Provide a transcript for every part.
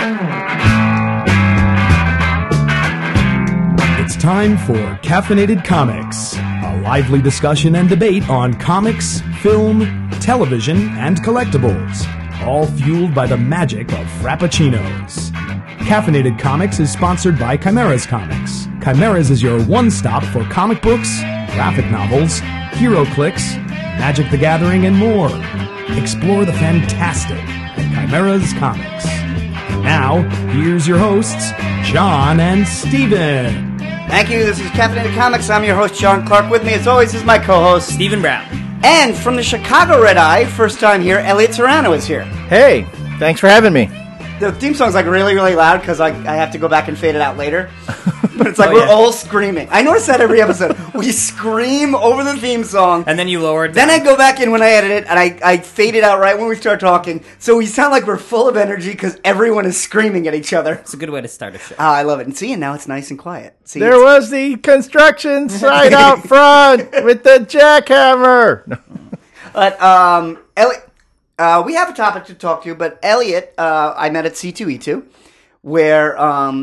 It's time for Caffeinated Comics, a lively discussion and debate on comics, film, television, and collectibles, all fueled by the magic of Frappuccinos. Caffeinated Comics is sponsored by Chimera's Comics. Chimera's is your one-stop for comic books, graphic novels, HeroClix, Magic the Gathering, and more. Explore the fantastic at Chimera's Comics. Now, here's your hosts, John and Steven. Thank you. This is Caffeinated Comics. I'm your host, John Clark. With me, as always, is my co-host, Stephen Brown. And from the Chicago Red Eye, first time here, Elliot Serrano is here. Hey, thanks for having me. The theme song's like really, really loud because I have to go back and fade it out later. But it's like we're all screaming. I notice that every episode. We scream over the theme song. And then you lower it Then down. I go back in when I edit it, and I fade it out right when we start talking. So we sound like we're full of energy because everyone is screaming at each other. It's a good way to start a show. I love it. And see, and now it's nice and quiet. See, There was the construction site out front with the jackhammer. But, Elliot, we have a topic to talk to, but Elliot, I met at C2E2, where,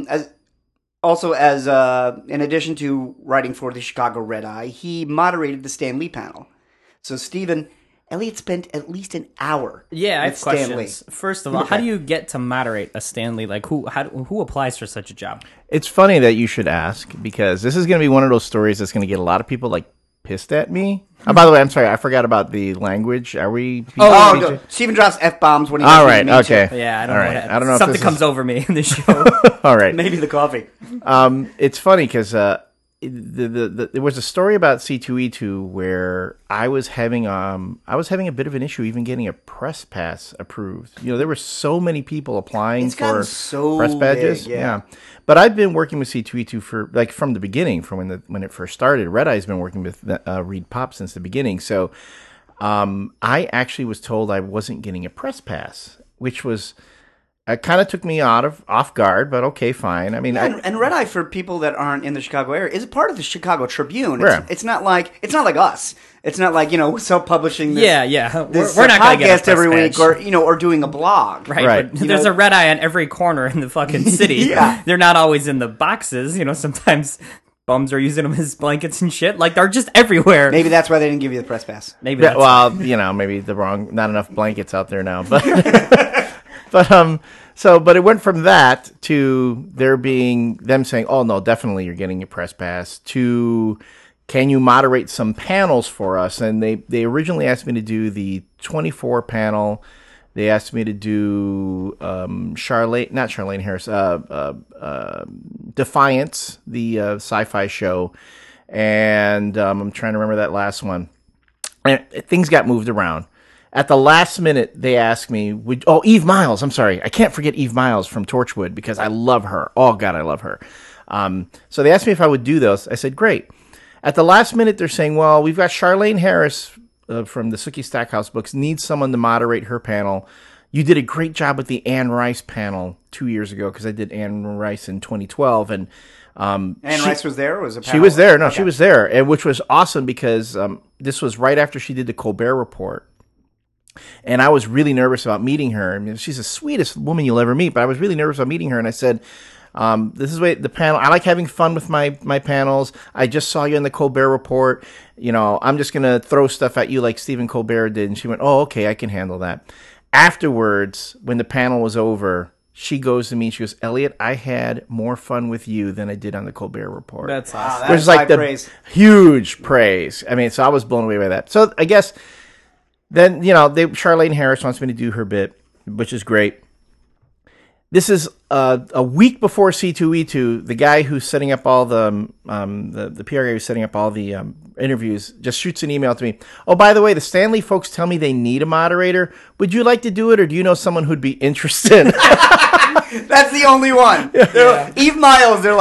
in addition to writing for the Chicago Red Eye, he moderated the Stan Lee panel. So, Stephen, Elliot spent at least an hour Yeah, I with have Stan questions. Lee. First of all, how do you get to moderate a Stan Lee? Like, who applies for such a job? It's funny that you should ask, because this is going to be one of those stories that's going to get a lot of people, like, pissed at me. Oh, by the way, I'm sorry, I forgot about the language. Are we... Oh, no. Stephen drops F-bombs when he All does right, me okay. too. Yeah, I don't All know. right. What I don't know if something this comes is- over me in this show. All right. Maybe the coffee. It's funny because there was a story about C2E2 where I was having a bit of an issue even getting a press pass approved. You know, there were so many people applying It's gotten for so press badges. big, yeah. But I've been working with C2E2 from the beginning, from when it first started. Red Eye's been working with Reed Pop since the beginning. So I actually was told I wasn't getting a press pass, which was... It kind of took me off guard, but okay, fine. I mean, And Red Eye, for people that aren't in the Chicago area, is a part of the Chicago Tribune. Yeah. It's not like us. It's not like, self-publishing this, Yeah. this We're not going to get a podcast press every week badge. or doing a blog. Right. But there's a red eye on every corner in the fucking city. Yeah. They're not always in the boxes. Sometimes bums are using them as blankets and shit. Like, they're just everywhere. Maybe that's why they didn't give you the press pass. Maybe yeah, that's well, maybe not enough blankets out there now, but but it went from that to them saying, "Oh no, definitely you're getting a press pass," to can you moderate some panels for us? And they originally asked me to do the 24 panel. They asked me to do Charlene Harris, Defiance, the sci-fi show, and I'm trying to remember that last one. And things got moved around. At the last minute, they asked me, Eve Miles. I'm sorry. I can't forget Eve Miles from Torchwood because I love her. Oh, God, I love her. So they asked me if I would do those. I said, great. At the last minute, they're saying, well, we've got Charlene Harris from the Sookie Stackhouse books, needs someone to moderate her panel. You did a great job with the Anne Rice panel 2 years ago because I did Anne Rice in 2012. And Anne Rice was there? Or was it? She was there. No, she was there, and which was awesome because this was right after she did the Colbert Report. And I was really nervous about meeting her. I mean, she's the sweetest woman you'll ever meet, but I was really nervous about meeting her. And I said, this is the panel. I like having fun with my panels. I just saw you in the Colbert Report. I'm just going to throw stuff at you like Stephen Colbert did. And she went, oh, okay, I can handle that. Afterwards, when the panel was over, she goes to me and she goes, Elliot, I had more fun with you than I did on the Colbert Report. That's awesome. That's like the praise. Huge praise. I mean, so I was blown away by that. So I guess... Then, Charlene Harris wants me to do her bit, which is great. This is a week before C2E2. The guy who's setting up all the PR guy who's setting up all the interviews just shoots an email to me. Oh, by the way, the Stan Lee folks tell me they need a moderator. Would you like to do it, or do you know someone who'd be interested? That's the only one. Yeah. Eve Miles, they're like,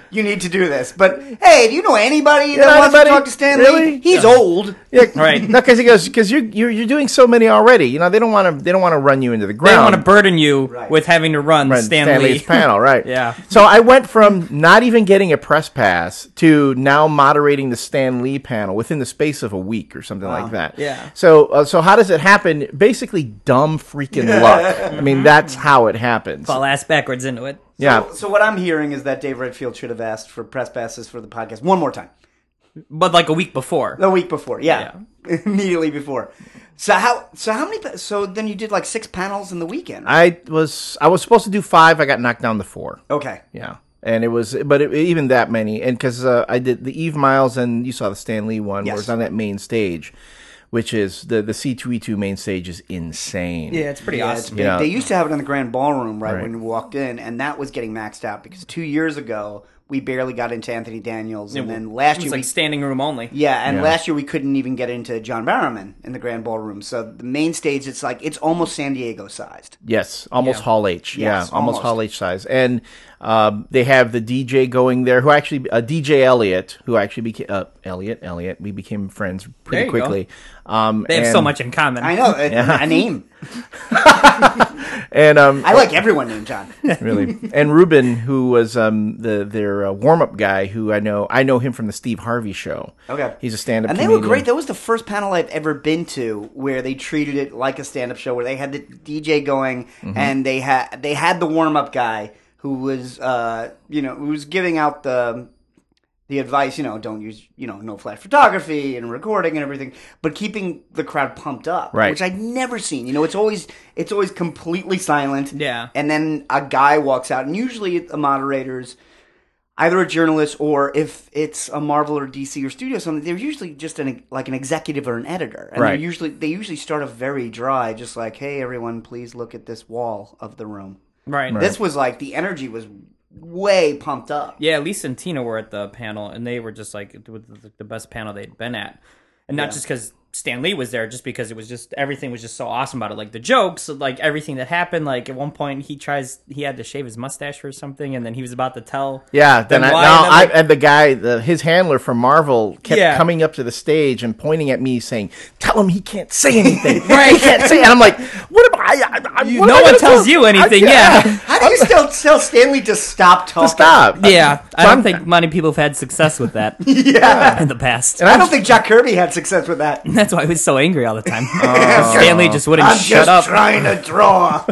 you need to do this. But hey, if you know anybody that wants to talk to Stan Really? Lee, he's old. Yeah, Right. No, because he goes, because you're doing so many already. You know, they don't want to run you into the They ground. don't want to burden you Right. with having to run Stan Lee. Stanley's panel, right? Yeah. So I went from not even getting a press pass to now moderating the Stan Lee panel within the space of a week or something like that. Yeah. So how does it happen? Basically, dumb freaking luck. I mean, that's how it happens. Fall ass backwards into it. Yeah. So what I'm hearing is that Dave Redfield should have asked for press passes for the podcast one more time. But like a week before. The week before, yeah. Immediately before. So how many? So then you did like 6 panels in the weekend. I was supposed to do 5. I got knocked down to 4. Okay. Yeah. And it was, but even that many, and because I did the Eve Miles, and you saw the Stan Lee one, Yes. where it's on that main stage, which is the C2E2 main stage is insane. Yeah, it's pretty Yeah, it's awesome. big. Yeah. They used to have it in the Grand Ballroom Right. when you walked in, and that was getting maxed out because 2 years ago we barely got into Anthony Daniels, and then last It year was like standing room only. and last year we couldn't even get into John Barrowman in the Grand Ballroom. So the main stage, it's almost San Diego sized. Yes, almost Yeah. Hall H. Yes, Yeah, almost almost. Hall H size. And they have the DJ going there, who actually DJ Elliott, who actually became Elliott. We became friends There pretty you go. quickly. They have so much in common. I know a name. And I like everyone named John. really. And Ruben, who was their warm up guy, who I know him from the Steve Harvey show. Okay. He's a stand up. And they were great. That was the first panel I've ever been to where they treated it like a stand-up show, where they had the DJ going and they had the warm-up guy who was who was giving out the advice, don't use, no flash photography and recording and everything, but keeping the crowd pumped up, Right. which I'd never seen. It's always completely silent. Yeah. And then a guy walks out, and usually the moderators, either a journalist or if it's a Marvel or DC or studio or something, they're usually just an executive or an editor. And Right. they usually start off very dry, just like, hey, everyone, please look at this wall of the room. Right. This was like, the energy was way pumped up. Yeah, Lisa and Tina were at the panel, and they were just like, it was the best panel they'd been at. And not just because Stan Lee was there, just because it was just, everything was just so awesome about it. Like the jokes, like everything that happened. Like at one point, he had to shave his mustache or something, and then he was about to tell. Yeah, then them why, and then, and the guy, his handler from Marvel, kept Yeah. coming up to the stage and pointing at me, saying, "Tell him he can't say anything. Right? He can't say." And I'm like, "What am I? What no am I one gonna tells do? you anything, yeah. How do you still tell Stanley to stop talking? Stop." Yeah, I So don't I'm- think many people have had success with that Yeah. in the past. I don't think Jack Kirby had success with that. That's why he was so angry all the time. Stanley just wouldn't I'm shut just up. trying to draw.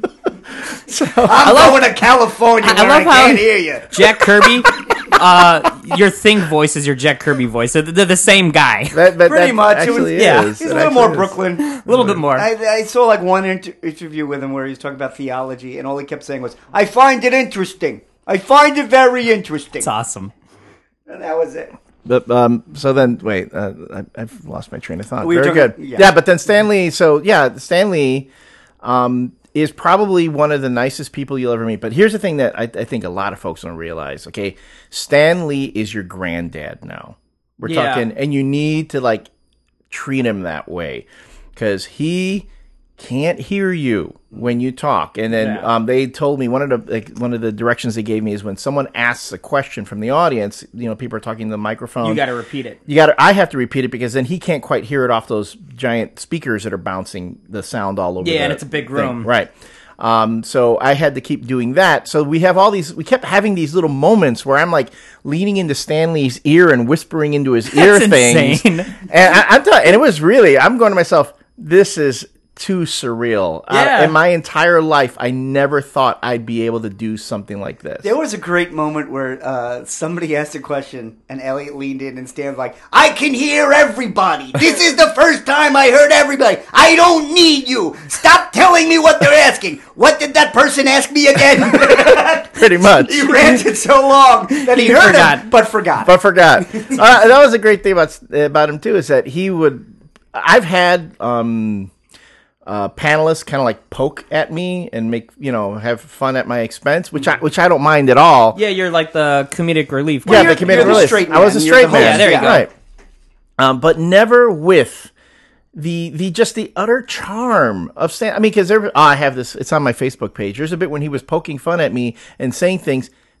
I'm going to California where I love how- can't hear you. Jack Kirby, your Thing voice is your Jack Kirby voice. They're the same guy. Pretty much. It was- Actually yeah. is. He's It a little actually more is. Brooklyn. A little bit more. I saw like one interview with him where he was talking about theology, and all he kept saying was, I find it interesting. I find it very interesting. It's awesome. And that was it. But so then wait, I've lost my train of thought. We were Very talking- good. yeah. Yeah, but then Stanley. So yeah, Stanley is probably one of the nicest people you'll ever meet. But here's the thing that I think a lot of folks don't realize. Okay, Stan Lee is your granddad now. We're Yeah. talking, and you need to like treat him that way because he can't hear you when you talk. And then Yeah. they told me one of the directions they gave me is when someone asks a question from the audience, people are talking to the microphone. You got to repeat it. I have to repeat it because then he can't quite hear it off those giant speakers that are bouncing the sound all over. Yeah, the and it's a big thing. room. Right? So I had to keep doing that. So we kept having these little moments where I'm like leaning into Stanley's ear and whispering into his ear That's things. insane. And I'm telling, and it was really, I'm going to myself, this is too surreal. Yeah. In my entire life, I never thought I'd be able to do something like this. There was a great moment where somebody asked a question, and Elliot leaned in, and Stan's like, I can hear everybody. This is the first time I heard everybody. I don't need you. Stop telling me what they're asking. What did that person ask me again? Pretty much. He ranted so long that he heard forgot. him, but forgot. But forgot. That was a great thing about him too, is that he would. I've had panelists kind of like poke at me and make have fun at my expense, which I don't mind at all. Yeah, you're like the comedic relief. Yeah, you're- the comedic you're the relief. straight I was a man. You're straight the man. host. Yeah, there you go. Right. But never with the just the utter charm of Stan. I mean, because I have this. It's on my Facebook page. There's a bit when he was poking fun at me and saying things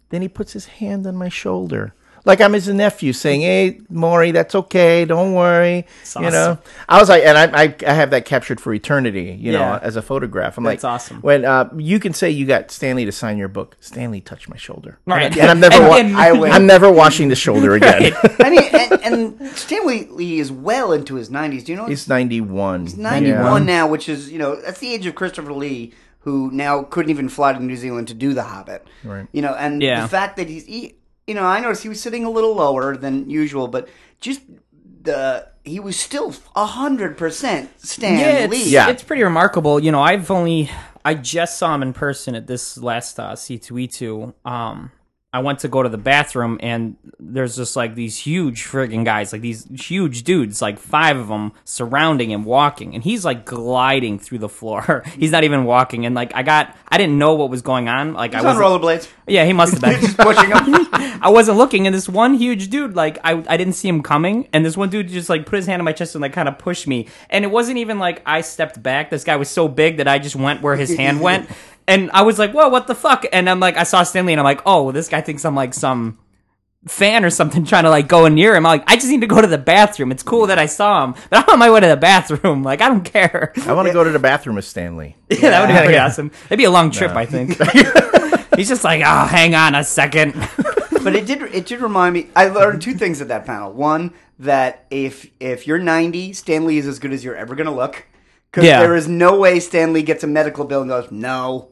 Then he puts his hand on my shoulder. Like I'm his nephew saying, "Hey, Maury, that's okay. Don't worry." That's You know, I was like, and I have that captured for eternity, you know, Yeah. as a photograph. I'm That's like, awesome. When you can say you got Stanley to sign your book, Stanley touched my shoulder, Right. and I'm never, I'm never washing the shoulder again. I mean, and Stanley Lee is well into his 90s. Do you know? He's 91. He's 91 now, which is, you know, that's the age of Christopher Lee, who now couldn't even fly to New Zealand to do The Hobbit. Right. You know, and Yeah. the fact that you know, I noticed he was sitting a little lower than usual, but just he was still 100% Stan Lee. It's pretty remarkable. You know, I just saw him in person at this last C2E2. I went to go to the bathroom, and there's just like these huge friggin' guys, like these huge dudes, like 5 of them surrounding him, walking, and he's like gliding through the floor. He's not even walking, and like I didn't know what was going on. Like He's I on was rollerblades. Yeah, he must have been. Just pushing him. I wasn't looking, and this one huge dude, like, I didn't see him coming, and this one dude just, like, put his hand on my chest and, like, kind of pushed me. And it wasn't even, like, I stepped back. This guy was so big that I just went where his hand went. And I was like, whoa, what the fuck? And I'm like, I saw Stanley, and I'm like, oh, this guy thinks I'm, like, some fan or something trying to, like, go near him. I'm like, I just need to go to the bathroom. It's cool that I saw him, but I'm on my way to the bathroom. Like, I don't care. I want to go to the bathroom with Stanley. Yeah, that would be pretty awesome. It'd be a long trip, I think. He's just like, oh, hang on a second. But it did remind me. I learned 2 things at that panel. One, that if you're 90, Stan Lee is as good as you're ever going to look. Because there is no way Stan Lee gets a medical bill and goes, no.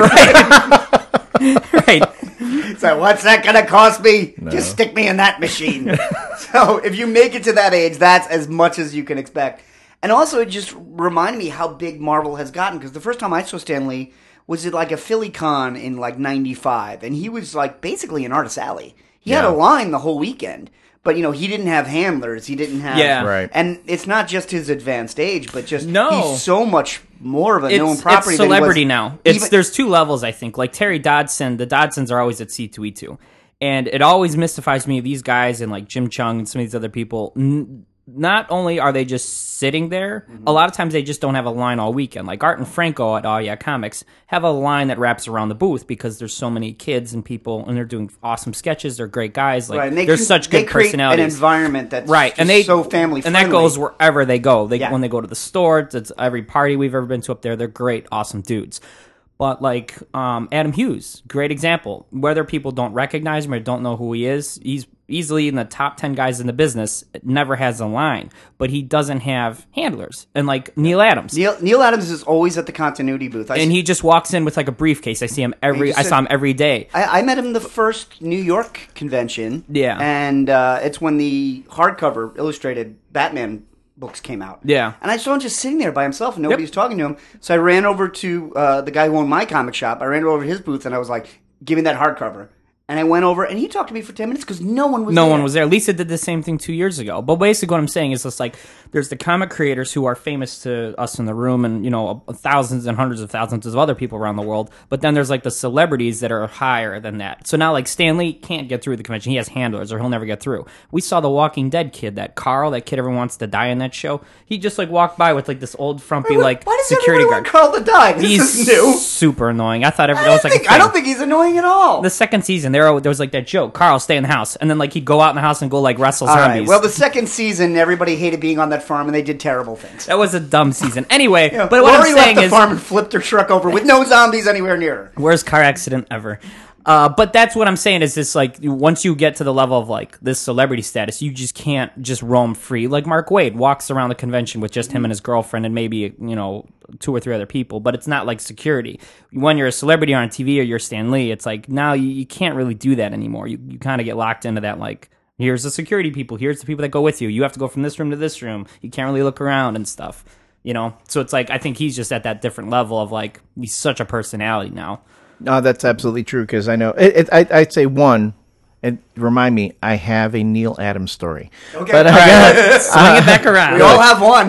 Right. So what's that going to cost me? No. Just stick me in that machine. So if you make it to that age, that's as much as you can expect. And also, it just reminded me how big Marvel has gotten. Because the first time I saw Stan Lee was at like a Philly Con in like 95. And he was like basically an Artist Alley. He had a line the whole weekend. But, you know, he didn't have handlers. He didn't have... Yeah. Right. And it's not just his advanced age, but just... No. He's so much more of a known property It's celebrity than now. There's 2 levels, I think. Like Terry Dodson, the Dodsons are always at C2E2. And it always mystifies me, these guys and like Jim Chung and some of these other people... Not only are they just sitting there, a lot of times they just don't have a line all weekend. Like Art and Franco at Oh Yeah Comics have a line that wraps around the booth because there's so many kids and people, and they're doing awesome sketches. They're great guys. Like right. they're such good personalities. An environment that's right, and so family friendly. And that goes wherever they go. When they go to the store, it's every party we've ever been to up there. They're great, awesome dudes. But like Adam Hughes, great example. Whether people don't recognize him or don't know who he is, he's easily in the top 10 guys in the business. Never has a line, but he doesn't have handlers. And like Neil Adams, Neil Adams is always at the continuity booth, he just walks in with like a briefcase. I see him I saw him every day. I met him the first New York convention. Yeah, and it's when the hardcover illustrated Batman books came out. Yeah. And I saw him just sitting there by himself and nobody was talking to him. So I ran over to the guy who owned my comic shop. I ran over to his booth and I was like, give me that hardcover. And I went over and he talked to me for 10 minutes because no one was there. No one was there. Lisa did the same thing 2 years ago. But basically what I'm saying is just like there's the comic creators who are famous to us in the room and, you know, thousands and hundreds of thousands of other people around the world. But then there's like the celebrities that are higher than that. So now like Stan Lee can't get through the convention. He has handlers or he'll never get through. We saw the Walking Dead kid, that Carl, that kid everyone wants to die in that show. He just like walked by with like this old frumpy like why does security guard. Want Carl to die? This is new. Super annoying. I thought that was like a thing. I don't think he's annoying at all. The second season, there was like that joke. Carl, stay in the house, and then like he'd go out in the house and go like wrestle zombies. All right. Well, the second season, everybody hated being on that farm, and they did terrible things. That was a dumb season. Anyway, but what Lori I'm saying left the is, farm and flipped her truck over with no zombies anywhere near her. Worst car accident ever. But that's what I'm saying is this, like, once you get to the level of, like, this celebrity status, you just can't just roam free. Like, Mark Waid walks around the convention with just him and his girlfriend and maybe, you know, 2 or 3 other people, but it's not like security. When you're a celebrity on TV or you're Stan Lee, it's like, now you can't really do that anymore. You kind of get locked into that, like, here's the security people, here's the people that go with you. You have to go from this room to this room. You can't really look around and stuff, you know? So it's like, I think he's just at that different level of, like, he's such a personality now. No, that's absolutely true because I know I'd say one, And remind me, I have a Neil Adams story. Okay. But Swing it back around. We all have one.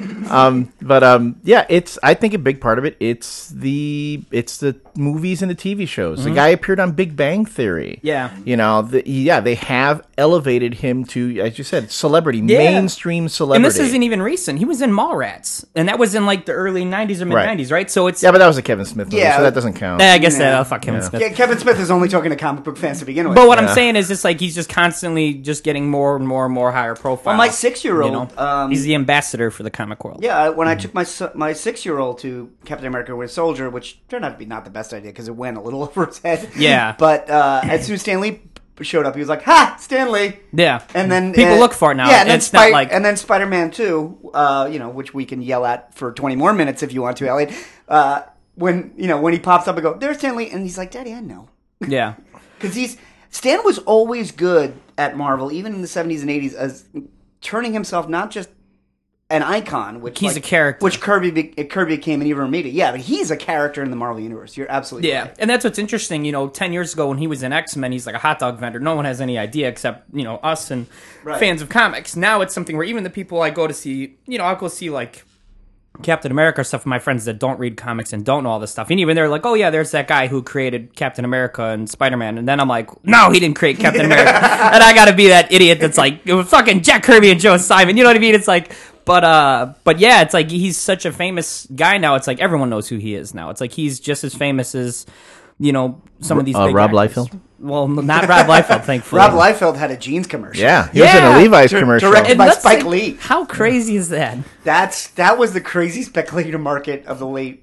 I think a big part of it, it's the movies and the TV shows. The guy appeared on Big Bang Theory. Yeah. They have elevated him to, as you said, celebrity, Yeah. mainstream celebrity. And this isn't even recent. He was in Mallrats, and that was in like the early '90s or mid '90s, right? So it's Yeah, but that was a Kevin Smith movie, Yeah. so that doesn't count. I guess that fuck Kevin Smith. Yeah, Kevin Smith is only talking to comic book fans to begin with. But what I'm saying is, just like he's just constantly just getting more and more and more higher profile. Well, my 6-year-old, he's the ambassador for the comic world. yeah, when I took my 6-year-old to Captain America: Winter Soldier, which turned out to be not the best idea because it went a little over his head. Yeah. But as soon as Stan Lee showed up, he was like, "Ha, Stan Lee!" Yeah. And then People look for it now. Yeah, and then It's not like- and then Spider-Man 2, which we can yell at for 20 more minutes if you want to, Elliot. When he pops up and go, "There's Stan Lee," and he's like, "Daddy, I know," Yeah. because Stan was always good at Marvel, even in the 70s and 80s, as turning himself not just an icon, which He's a character. which Kirby became in Eva Romita. Yeah, but he's a character in the Marvel universe. You're absolutely Yeah, right. and that's what's interesting. 10 years ago when he was in X-Men, he's like a hot dog vendor. No one has any idea except, us and fans of comics. Now it's something where even the people I go to see, I'll go see like Captain America or stuff with my friends that don't read comics and don't know all this stuff. And even they're like, oh yeah, there's that guy who created Captain America and Spider-Man. And then I'm like, no, he didn't create Captain America. And I gotta be that idiot that's like, it was fucking Jack Kirby and Joe Simon. You know what I mean? It's like, but yeah, it's like he's such a famous guy now. It's like everyone knows who he is now. It's like he's just as famous as, some of these big Rob actors. Liefeld? Well, not Rob Liefeld, thankfully. Rob Liefeld had a jeans commercial. Yeah, he was in a Levi's commercial. directed And by let's Spike say, Lee. How crazy is that? That was the crazy speculator market of the early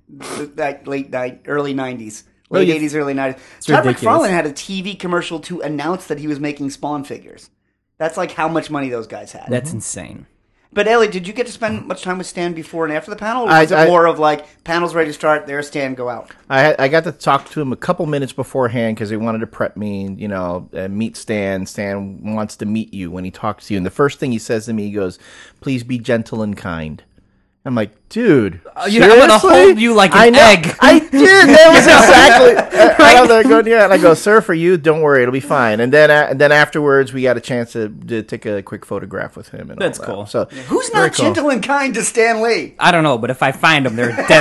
90s. Well, Late you- 80s, early 90s. Todd ridiculous. McFarlane had a TV commercial to announce that he was making Spawn figures. That's like how much money those guys had. That's insane. But Ellie, did you get to spend much time with Stan before and after the panel? Or was I- it more of like, panel's ready to start, there's Stan, go out? I got to talk to him a couple minutes beforehand because he wanted to prep me, meet Stan. Stan wants to meet you when he talks to you. And the first thing he says to me, he goes, please be gentle and kind. I'm like, dude, I'm gonna seriously? hold you like an I know. egg. I did. That was exactly. right? I'm there going, yeah. And I go, sir, for you, don't worry, it'll be fine. And then afterwards, we got a chance to take a quick photograph with him. And That's all that. cool. So Who's very not cool. gentle and kind to Stan Lee? I don't know, but if I find them, they're dead,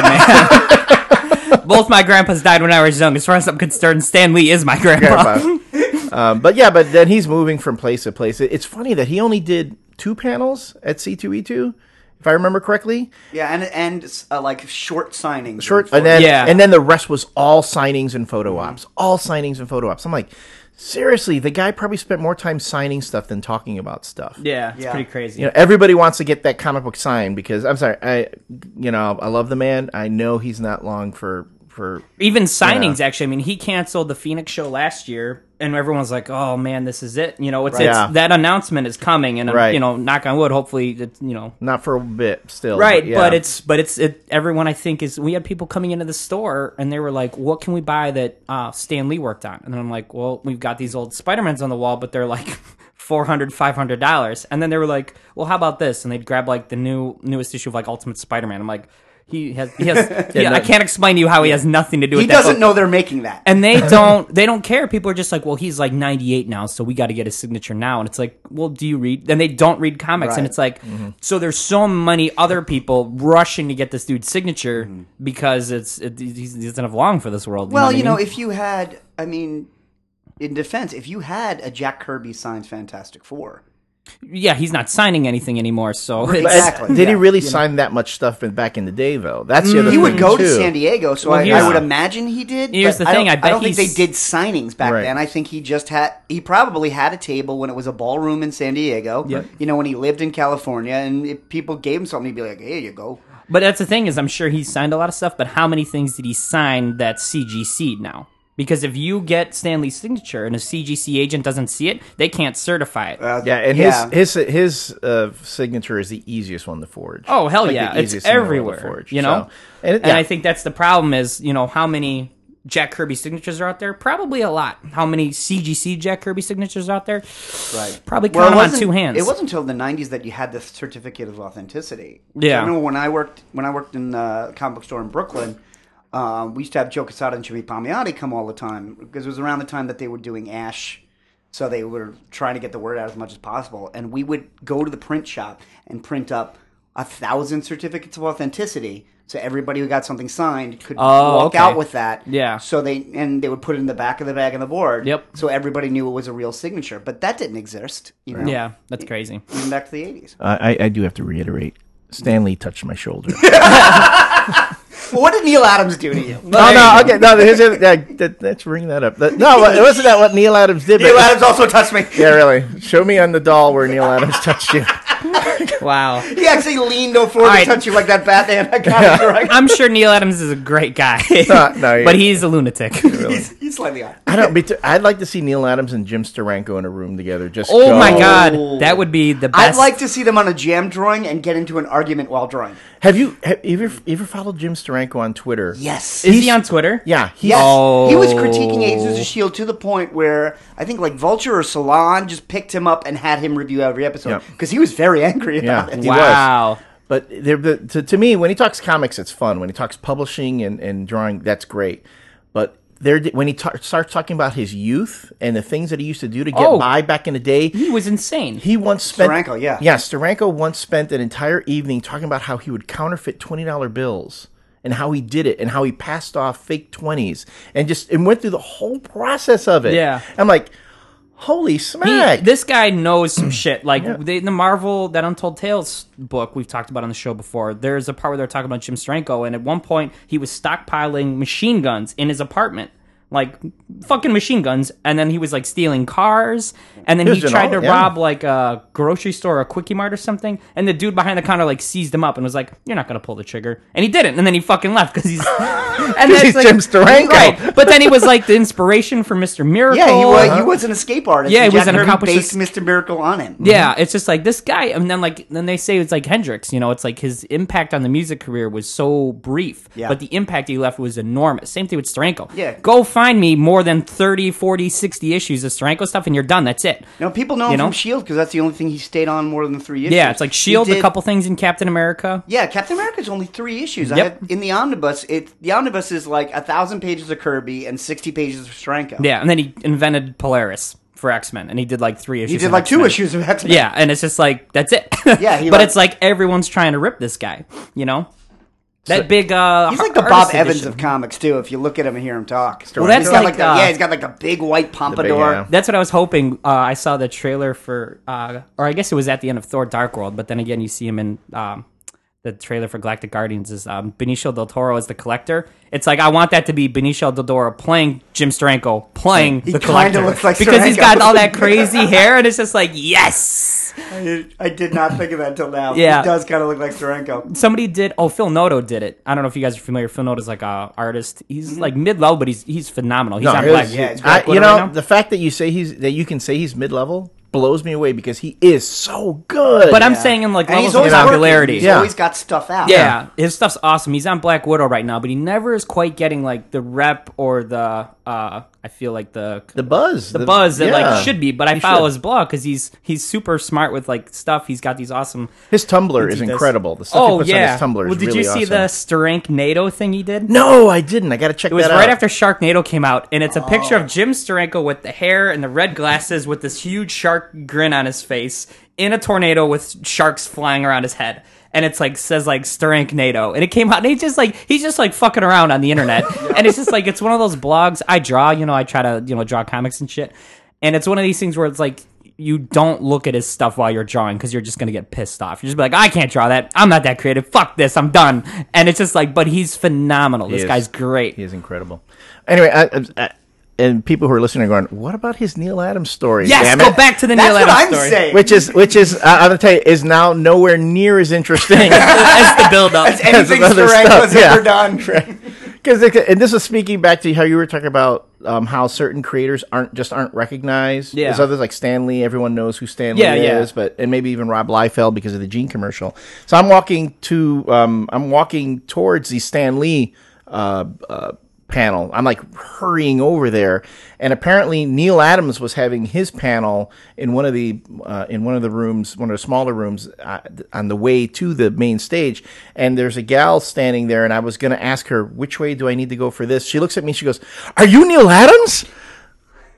man. Both my grandpas died when I was young. As far as I'm concerned, Stan Lee is my grandpa. But then he's moving from place to place. It's funny that he only did 2 panels at C2E2, if I remember correctly. Yeah, and like short signings. And then the rest was all signings and photo ops. All signings and photo ops. I'm like, seriously, the guy probably spent more time signing stuff than talking about stuff. Yeah, it's Yeah. pretty crazy. Everybody wants to get that comic book signed because I'm sorry, I love the man. I know he's not long for Even signings, actually. I mean, he canceled the Phoenix show last year, and everyone was like, "Oh man, this is it." It's Yeah. that announcement is coming, and Right. knock on wood, hopefully, it's not for a bit still. right. yeah. But it's everyone I think is. We had people coming into the store, and they were like, "What can we buy that Stan Lee worked on?" And I'm like, "Well, we've got these old Spider-Mans on the wall, but they're like $400, $500." And then they were like, "Well, how about this?" And they'd grab like the newest issue of like Ultimate Spider-Man. I'm like. He has. Yeah, I can't explain to you how he has nothing to do with He that. doesn't know they're making that. And they don't care. People are just like, well, he's like 98 now, so we got to get his signature now. And it's like, well, do you read? And they don't read comics. Right. And it's like, so there's so many other people rushing to get this dude's signature because he doesn't have long for this world. Well, you know what I mean? if you had, in defense, if you had a Jack Kirby signed Fantastic Four, Yeah, he's not signing anything anymore, so it's, Exactly. Did he Yeah. really sign that much stuff back in the day, though? That's the other he thing, would go too. to San Diego, so Well, I here's- would imagine he did. Here's but the thing, I I bet don't think they he's- did signings back Right. then. I think he probably had a table when it was a ballroom in San Diego. Yep. When he lived in California, and if people gave him something, he'd be like, "Here you go." But that's the thing is, I'm sure he signed a lot of stuff, but how many things did he sign that's CGC'd now? Because if you get Stanley's signature and a CGC agent doesn't see it, they can't certify it. Yeah, and his signature is the easiest one to forge. Oh, hell Like yeah. the It's easiest in the world to everywhere, forge. you know? So, and I think that's the problem is, how many Jack Kirby signatures are out there? Probably a lot. How many CGC Jack Kirby signatures are out there? Right. Probably count them it on wasn't- 2 hands. It wasn't until the '90s that you had the certificate of authenticity. Yeah. I remember when I worked in a comic book store in Brooklyn. We used to have Joe Quesada and Jimmy Palmiotti come all the time because it was around the time that they were doing Ash So they were trying to get the word out as much as possible. And we would go to the print shop and print up 1,000 certificates of authenticity. So everybody who got something signed could walk out with that. Yeah. So they would put it in the back of the bag on the board. Yep. So everybody knew it was a real signature. But that didn't exist. You know? Yeah, that's crazy. Even back to the 80s. I do have to reiterate. Stanley touched my shoulder. Well, what did Neil Adams do to you? Okay, let's bring that up. No, it wasn't that what Neil Adams did. Neil Adams also touched me. Yeah, really. Show me on the doll where Neil Adams touched you. Wow. He actually leaned forward to touch you like that Batman. I'm sure Neil Adams is a great guy, but he's a lunatic. He's slightly odd. I'd like to see Neil Adams and Jim Steranko in a room together. My God, that would be the best. I'd like to see them on a jam drawing and get into an argument while drawing. Have you ever followed Jim Steranko on Twitter? Yes. Is he on Twitter? Yeah. Yes. He was critiquing Agents of S.H.I.E.L.D. to the point where I think like Vulture or Salon just picked him up and had him review every episode because he was very angry about it. He was. But to me, when he talks comics, it's fun. When he talks publishing and drawing, that's great. But when he starts talking about his youth and the things that he used to do to get by back in the day, he was insane. He once spent Steranko, Steranko once spent an entire evening talking about how he would counterfeit $20 bills and how he did it and how he passed off fake 20s and went through the whole process of it. Yeah, I'm like, holy smack! This guy knows some shit. Like the Marvel That Untold Tales book we've talked about on the show before. There's a part where they're talking about Jim Steranko, and at one point he was stockpiling machine guns in his apartment. Like fucking machine guns, and then he was like stealing cars, and then he tried to rob like a grocery store or a Quickie Mart or something, and the dude behind the counter like seized him up and was like, "You're not gonna pull the trigger," and he didn't, and then he fucking left because he's he's like, Jim Steranko, right? But then he was like the inspiration for Mr. Miracle. Yeah, he was an escape artist. Yeah, he was an accomplished. Based Mr. Miracle on him. Yeah, it's just like this guy, and then they say it's like Hendrix. You know, it's like his impact on the music career was so brief, but the impact he left was enormous. Same thing with Steranko. Yeah, go find me more than 30, 40, 60 issues of Steranko stuff, and you're done. That's it. No, people know him from S.H.I.E.L.D. because that's the only thing he stayed on more than 3 issues. Yeah, it's like S.H.I.E.L.D., a couple things in Captain America. Yeah, Captain America's only 3 issues. Yep. In the omnibus, the omnibus is like 1,000 pages of Kirby and 60 pages of Steranko. Yeah, and then he invented Polaris for X-Men, and he did like 3 issues. He did like X-Men. 2 issues of X-Men. Yeah, and it's just like, that's it. Yeah, but it's like everyone's trying to rip this guy, you know? That big, he's like the Bob Evans of comics too. If you look at him and hear him talk, well, that's like he's got like a big white pompadour. That's what I was hoping. I saw the trailer for, or I guess it was at the end of Thor: Dark World. But then again, you see him in the trailer for Galactic Guardians. Is Benicio del Toro as the Collector? It's like I want that to be Benicio del Toro playing Jim Steranko playing the Collector, looks like because Steranko. He's got all that crazy hair, and it's just like yes. I did not think of that until now. Yeah. He does kind of look like Steranko. Somebody did. Oh, Phil Noto did it. I don't know if you guys are familiar. Phil Noto's like a artist. He's like mid-level, but he's phenomenal. He's on Black. The fact that you can say he's mid-level blows me away because he is so good. But I'm saying in like levels of popularity. He's always got stuff out. Yeah, his stuff's awesome. He's on Black Widow right now, but he never is quite getting like the rep or the I feel like the buzz that like should be. But I follow his blog because he's super smart with like stuff. He's got these awesome. His Tumblr is incredible. The stuff he puts on his Tumblr is well, did really you see awesome. the Steranko thing he did? No, I didn't. I got to check that out. It was right after Sharknado came out, and it's a picture of Jim Steranko with the hair and the red glasses with this huge shark grin on his face in a tornado with sharks flying around his head. And it's like says like Steranko, and it came out. And he's just like fucking around on the internet, and it's just like it's one of those blogs. I draw, I try to draw comics and shit, and it's one of these things where it's like you don't look at his stuff while you're drawing because you're just gonna get pissed off. You're just be like, I can't draw that. I'm not that creative. Fuck this. I'm done. And it's just like, but he's phenomenal. This guy's great. He is incredible. Anyway, and people who are listening are going, what about his Neil Adams story? Yes, go back to the Neil Adams story. Saying. Which is I'm going to tell you, is now nowhere near as interesting as the build-up. As anything Steranko's ever done. And this is speaking back to how you were talking about how certain creators aren't recognized. Yeah. There's others like Stan Lee. Everyone knows who Stan Lee is, and maybe even Rob Liefeld because of the Gene commercial. So I'm walking towards the Stan Lee panel. I'm like hurrying over there, and apparently Neil Adams was having his panel in one of the rooms, one of the smaller rooms on the way to the main stage. And there's a gal standing there, and I was going to ask her, which way do I need to go for this? She looks at me, she goes, "Are you Neil Adams?"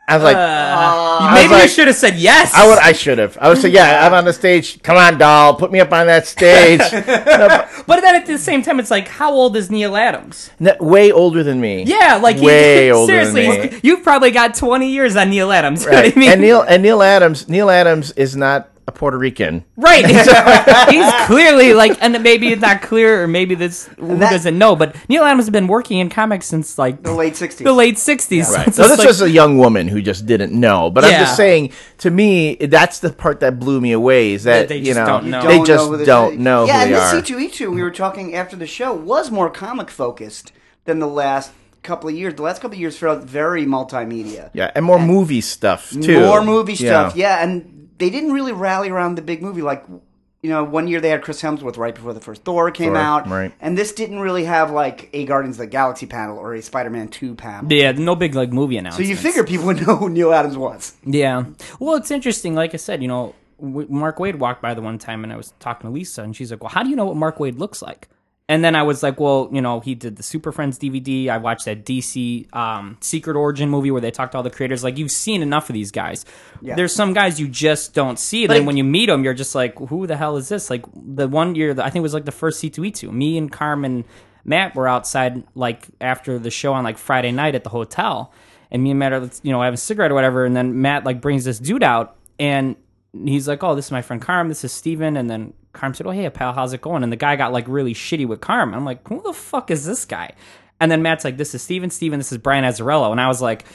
I was like, Maybe you like- should have said yes. I should have. I would say, yeah, I'm on the stage. Come on, doll, put me up on that stage. But then at the same time, it's like, how old is Neil Adams? Way older than me. Yeah, like way older seriously, than me. you've probably got 20 years on Neil Adams. You know Right. what I mean? And Neil Adams is not a Puerto Rican. Right. He's clearly like, and maybe it's not clear, or maybe this who doesn't know, but Neil Adams has been working in comics since like The late 60s. The late 60s. Right. So So it's this was a young woman who just didn't know. But I'm Yeah. just saying, to me, that's the part that blew me away. Is that They you just know don't know. they just who this don't is. know Yeah, who they are. and this C2E2 we were talking after the show was more comic focused than the last couple of years. The last couple of years felt very multimedia. Yeah, and more movie stuff too. More movie stuff, yeah, and they didn't really rally around the big movie. Like, you know, one year they had Chris Hemsworth right before the first Thor came Thor, out, right. and this didn't really have like a Guardians of the Galaxy panel or a Spider-Man 2 panel. Yeah, no big like movie So announcements. you figure people would know who Neil Adams was. Yeah. Well, it's interesting. Like I said, you know, Mark Waid walked by the one time, and I was talking to Lisa, and she's like, "Well, how do you know what Mark Waid looks like?" And then I was like, well, you know, he did the Super Friends DVD. I watched that DC Secret Origin movie where they talked to all the creators. Like, you've seen enough of these guys. Yeah. There's some guys you just don't see. Then when you meet them, you're just like, who the hell is this? Like, the one year, I think it was like the first C2E2. Me and Carmen Matt were outside, like, after the show on, like, Friday night at the hotel. And me and Matt are, you know, having a cigarette or whatever. And then Matt, like, brings this dude out. And he's like, oh, this is my friend Carm. This is Steven. And then Carm said, oh, hey, pal, how's it going? And the guy got, like, really shitty with Carm. I'm like, who the fuck is this guy? And then Matt's like, this is Steven. Steven, this is Brian Azzarello. And I was like,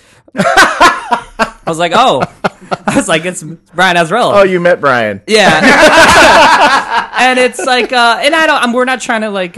oh. I was like, it's Brian Azzarello. Oh, you met Brian. Yeah. And it's like, and we're not trying to like,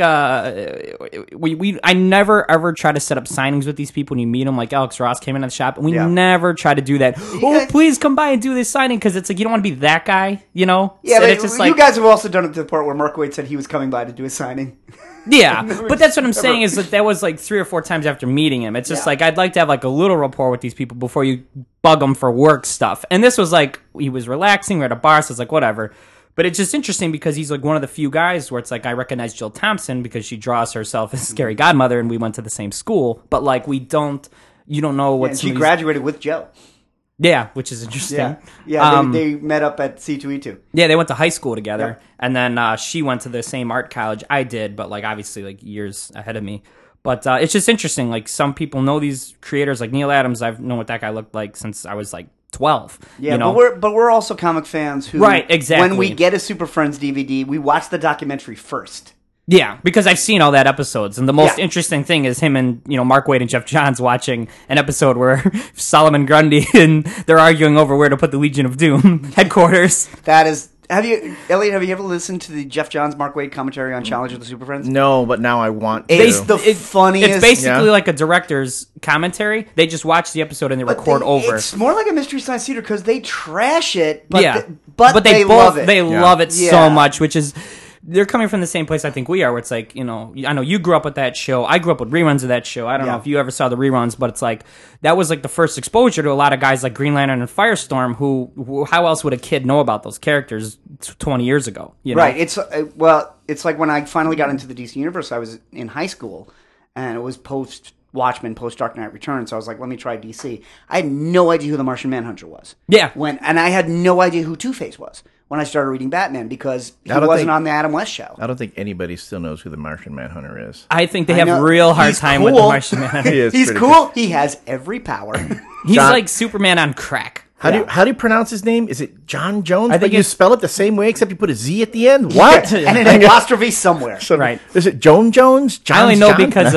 I never ever try to set up signings with these people when you meet them. Like Alex Ross came into the shop, and we never try to do that. Oh, please come by and do this signing, because it's like you don't want to be that guy, you know? Yeah, So but it's just like, you guys have also done it to the part where Mark Waid said he was coming by to do a signing. yeah, but that's what I'm saying is that was like 3 or 4 times after meeting him. It's just like, I'd like to have like a little rapport with these people before you bug them for work stuff. And this was like, he was relaxing, we're at a bar, so it's like, whatever. But it's just interesting because he's like one of the few guys where it's like, I recognize Jill Thompson because she draws herself as Scary Godmother and we went to the same school. But like, you don't know what And she graduated with Joe. Yeah, which is interesting. Yeah, they met up at C2E2. Yeah, they went to high school together, and then she went to the same art college I did, but like obviously like years ahead of me. But it's just interesting. Like some people know these creators, like Neil Adams. I've known what that guy looked like since I was like 12. Yeah, you know? but we're also comic fans who, Right, exactly. when we get a Super Friends DVD, we watch the documentary first. Yeah, because I've seen all that episodes, and the most Yeah. interesting thing is him and Mark Waid and Jeff Johns watching an episode where Solomon Grundy and they're arguing over where to put the Legion of Doom headquarters. That is. Elliot, have you ever listened to the Jeff Johns, Mark Waid commentary on Challenge of the Super Friends? No, but now I want to. It's the funniest. It's basically Yeah. like a director's commentary. They just watch the episode and they But record over. It's more like a Mystery Science Theater because they trash it, but Yeah, but they love it. They love it Yeah. so much, which is they're coming from the same place I think we are. Where it's like, I know you grew up with that show. I grew up with reruns of that show. I don't know Yeah. if you ever saw the reruns, but it's like that was like the first exposure to a lot of guys like Green Lantern and Firestorm. Who how else would a kid know about those characters 20 years ago? You know? Right. It's it's like when I finally got into the DC universe. I was in high school, and it was post Watchmen, post Dark Knight Returns. So I was like, let me try DC. I had no idea who the Martian Manhunter was. Yeah. And I had no idea who Two-Face was when I started reading Batman because he I don't wasn't think- on the Adam West show. I don't think anybody still knows who the Martian Manhunter is. I think they I have know. a real hard He's time with the cool. Martian Man. He is He's pretty cool. He has every power. He's John- like Superman on crack. How do you pronounce his name? Is it John Jones? I think but you it's- spell it the same way except you put a Z at the end. What? and an apostrophe somewhere. Right. Is it Joan Jones? I only John's know John? because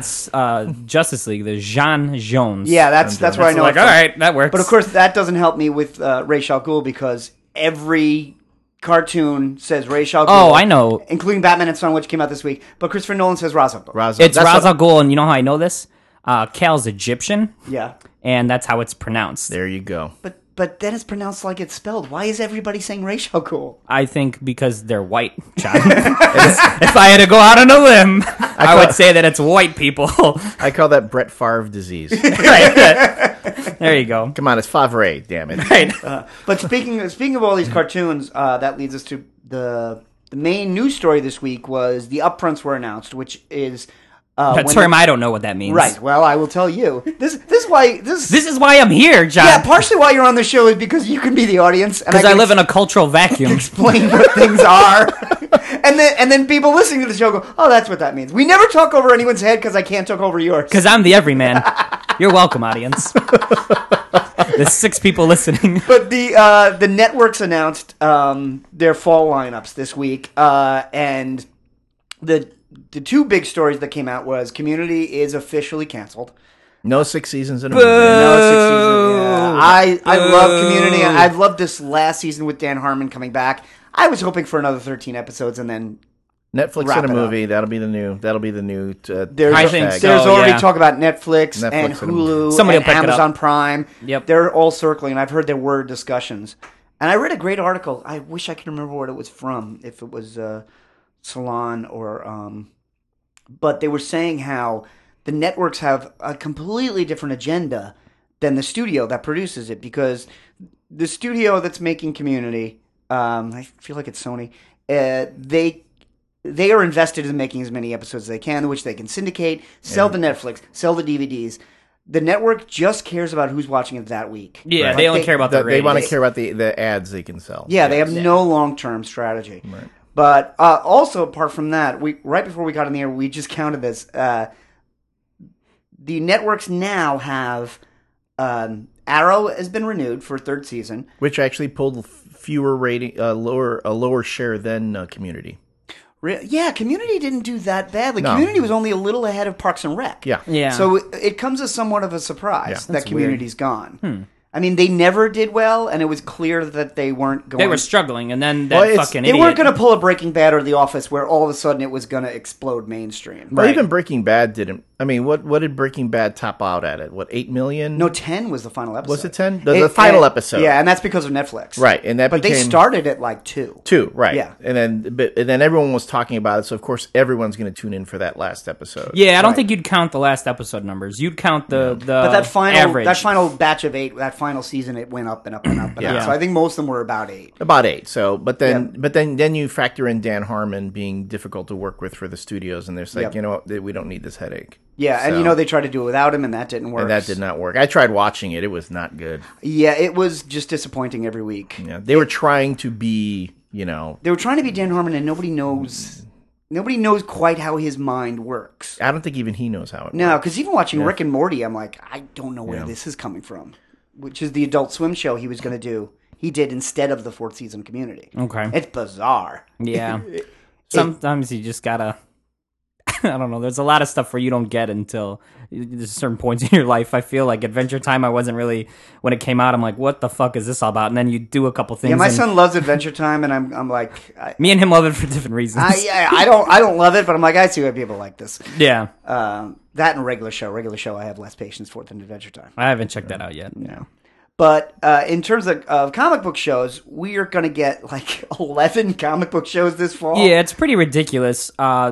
of Justice League. There's Jean Jones. Yeah, that's where I know Like, it all from. right, that works. But of course, that doesn't help me with Ra's al Ghul because every cartoon says Ra's al Ghul. Oh, I know. Including Batman and Son, which came out this week. But Christopher Nolan says Ra's al Ghul. It's That's Ra's what- al Ghul, and you know how I know this? Cal's Egyptian, Yeah. and that's how it's pronounced. There you go. But then it's pronounced like it's spelled. Why is everybody saying Ra's al Ghul? I think because they're white, John. If I had to go out on a limb, I would say that it's white people. I call that Brett Favre disease. Right. There you go. Come on, it's Favre, damn it. Right. But speaking of all these cartoons, that leads us to the main news story this week was the upfronts were announced, which is A when term I don't know what that means. Right. Well, I will tell you. This is why this This is why I'm here, John. yeah. Partially why you're on the show is because you can be the audience, and Because I can live in a cultural vacuum. explain what things are, and then people listening to the show go, "Oh, that's what that means." We never talk over anyone's head because I can't talk over yours. Because I'm the everyman. You're welcome, audience. There's 6 people listening. But the networks announced their fall lineups this week, and the 2 big stories that came out was Community is officially canceled. No 6 seasons in a movie. No 6 seasons. Yeah. I love Community. I've loved this last season with Dan Harmon coming back. I was hoping for another 13 episodes and then Netflix wrap in a it up. movie. That'll be the new. I think so. There's already yeah. talk about Netflix and Netflix and- Hulu Somebody and will pick it up. Amazon Prime. Yep. They're all circling. I've heard there were discussions. And I read a great article. I wish I could remember what it was from, if it was Salon or... but they were saying how the networks have a completely different agenda than the studio that produces it, because the studio that's making Community, I feel like it's Sony, they are invested in making as many episodes as they can, which they can syndicate, sell to Netflix, sell the DVDs. The network just cares about who's watching it that week. Yeah, Right. they only Like, care about the They want to ratings. care about the ads they can sell. Yeah, they have no long-term strategy. Right. But also, apart from that, right before we got in the air, we just counted this. The networks now have Arrow has been renewed for a 3rd season. Which actually pulled fewer rating, lower share than Community. Yeah, Community didn't do that badly. No. Community was only a little ahead of Parks and Rec. Yeah. Yeah. So it comes as somewhat of a surprise Yeah. that Community's gone. I mean, they never did well, and it was clear that they weren't going. They were struggling, and then that Well, it's- fucking They idiot. weren't going to pull a Breaking Bad or The Office, where all of a sudden it was going to explode mainstream. Well, Right. even Breaking Bad didn't. I mean, what did Breaking Bad top out at? What, 8 million? No, 10 was the final episode. Was it 10? The final episode. Yeah, and that's because of Netflix. Right, and that But became... they started at like 2. 2, right. Yeah. And then everyone was talking about it, so of course everyone's going to tune in for that last episode. Yeah, I don't Right. think you'd count the last episode numbers. You'd count the But that average. final batch of 8, that final season, it went up and up and up and Yeah. up. So I think most of them were about 8. About 8. So, but then you factor in Dan Harmon being difficult to work with for the studios, and they're just like, Yep. you know what, we don't need this headache. Yeah, and So- you know they tried to do it without him, and that didn't work. And that did not work. I tried watching it; it was not good. Yeah, it was just disappointing every week. Yeah, they were trying to be, you know, They were trying to be Dan Harmon, and nobody knows quite how his mind works. I don't think even he knows how it. No, works. because even watching Rick and Morty, I'm like, I don't know where Yeah. this is coming from. Which is the Adult Swim show he was going to do. He did instead of the 4th season Community. Okay. It's bizarre. Yeah. Sometimes you just gotta. I don't know. There's a lot of stuff where you don't get until there's certain points in your life. I feel like Adventure Time, I wasn't really, when it came out, I'm like, what the fuck is this all about? And then you do a couple things. Yeah, my and son loves Adventure Time, and I'm like, me and him love it for different reasons. I don't love it, but I'm like, I see why people like this. yeah. That and regular show, I have less patience for than Adventure Time. I haven't checked that out yet. Yeah. But in terms of comic book shows, we are going to get like 11 comic book shows this fall. Yeah, it's pretty ridiculous.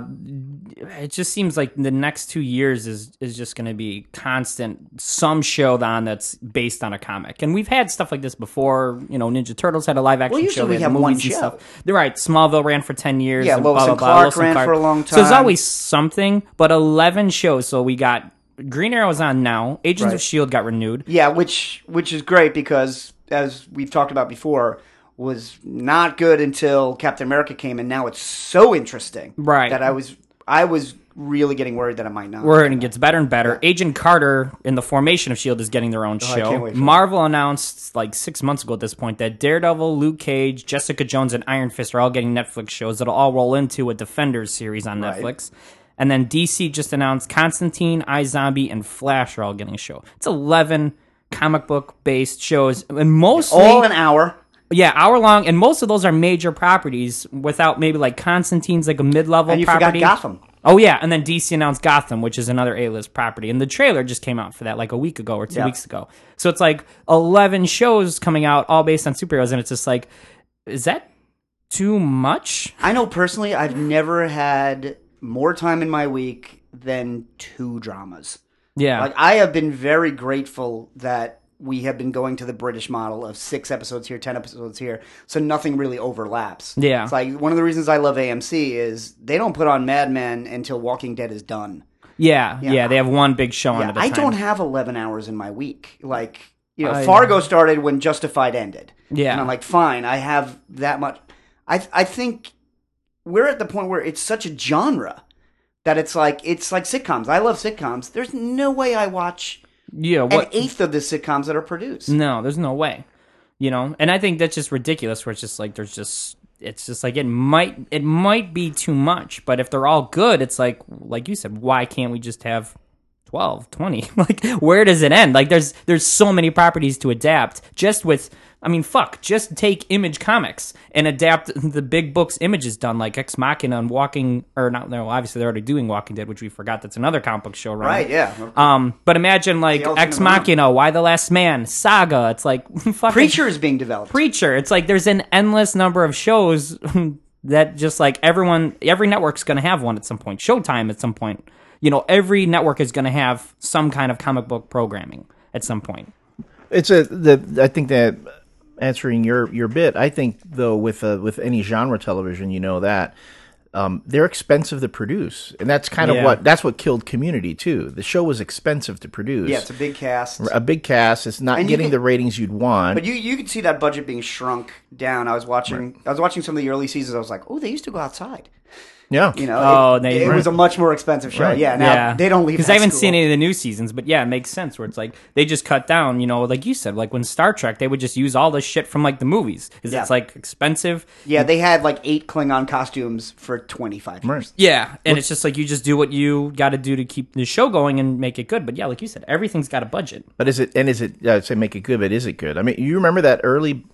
It just seems like the next 2 years is just going to be constant some show on that's based on a comic. And we've had stuff like this before. You know, Ninja Turtles had a live action Well, show. usually They we had have one movies and show. stuff. They're right. Smallville ran for 10 years. Yeah, and Lois and Clark Lois and ran Clark. for a long So there's time. always something, but 11 shows. So we got Green Arrow's on now. Agents Right. of S.H.I.E.L.D. got renewed. Yeah, which is great because, as we've talked about before, was not good until Captain America came, and now it's so interesting. Right. That I was really getting worried that it might not. Where it gets better and better. Agent Carter in the formation of S.H.I.E.L.D. is getting their own I show. can't wait for Marvel announced like 6 months ago at this point that Daredevil, Luke Cage, Jessica Jones, and Iron Fist are all getting Netflix shows that'll all roll into a Defenders series on Right. Netflix. And then DC just announced Constantine, iZombie, and Flash are all getting a show. It's 11 comic book based shows, and mostly all an hour. yeah, hour long, and most of those are major properties. Without maybe like Constantine's like a mid level And you property. forgot Gotham. Oh yeah, and then DC announced Gotham, which is another A-list property, and the trailer just came out for that like a week ago or 2 Yeah. weeks ago. So it's like 11 shows coming out, all based on superheroes, and it's just like, is that too much? I know personally, I've never had more time in my week than 2 dramas. Yeah, Like, I have been very grateful that we have been going to the British model of 6 episodes here, 10 episodes here, so nothing really overlaps. Yeah. It's like, one of the reasons I love AMC is they don't put on Mad Men until Walking Dead is done. Yeah, they have one big show on Yeah, at a I time. don't have 11 hours in my week. Like, Fargo started when Justified ended. Yeah. And I'm like, fine, I have that much. I think we're at the point where it's such a genre that it's like sitcoms. I love sitcoms. There's no way I watch an eighth of the sitcoms that are produced. No, there's no way. And I think that's just ridiculous. Where it's just like it's just like it might be too much. But if they're all good, it's like you said, why can't we just have 12, 20? Like, where does it end? Like, there's so many properties to adapt. Just take Image Comics and adapt the big books Image has done, like Ex Machina and obviously they're already doing Walking Dead, which we forgot that's another comic book show, right? Yeah. But imagine, like, Ex Machina, Why the Last Man, Saga, it's like, fucking... Preacher is being developed. Preacher, it's like there's an endless number of shows that just, like, every network's going to have one at some point. Showtime at some point. Every network is going to have some kind of comic book programming at some point. I think that answering your bit, I think though with any genre television, that they're expensive to produce, and that's kind of what killed Community too. The show was expensive to produce. Yeah, it's a big cast. It's not getting the ratings you'd want. But you could see that budget being shrunk down. I was watching some of the early seasons. I was like, oh, they used to go outside. Yeah. It was a much more expensive show. Right. Yeah, now they don't leave. Because I haven't seen any of the new seasons, but yeah, it makes sense where it's like they just cut down, like you said, like when Star Trek, they would just use all this shit from like the movies. Because it's like expensive. Yeah, they had like 8 Klingon costumes for 25 years. Yeah, and it's just like you just do what you got to do to keep the show going and make it good. But yeah, like you said, everything's got a budget. But is it say make it good, but is it good? I mean, you remember that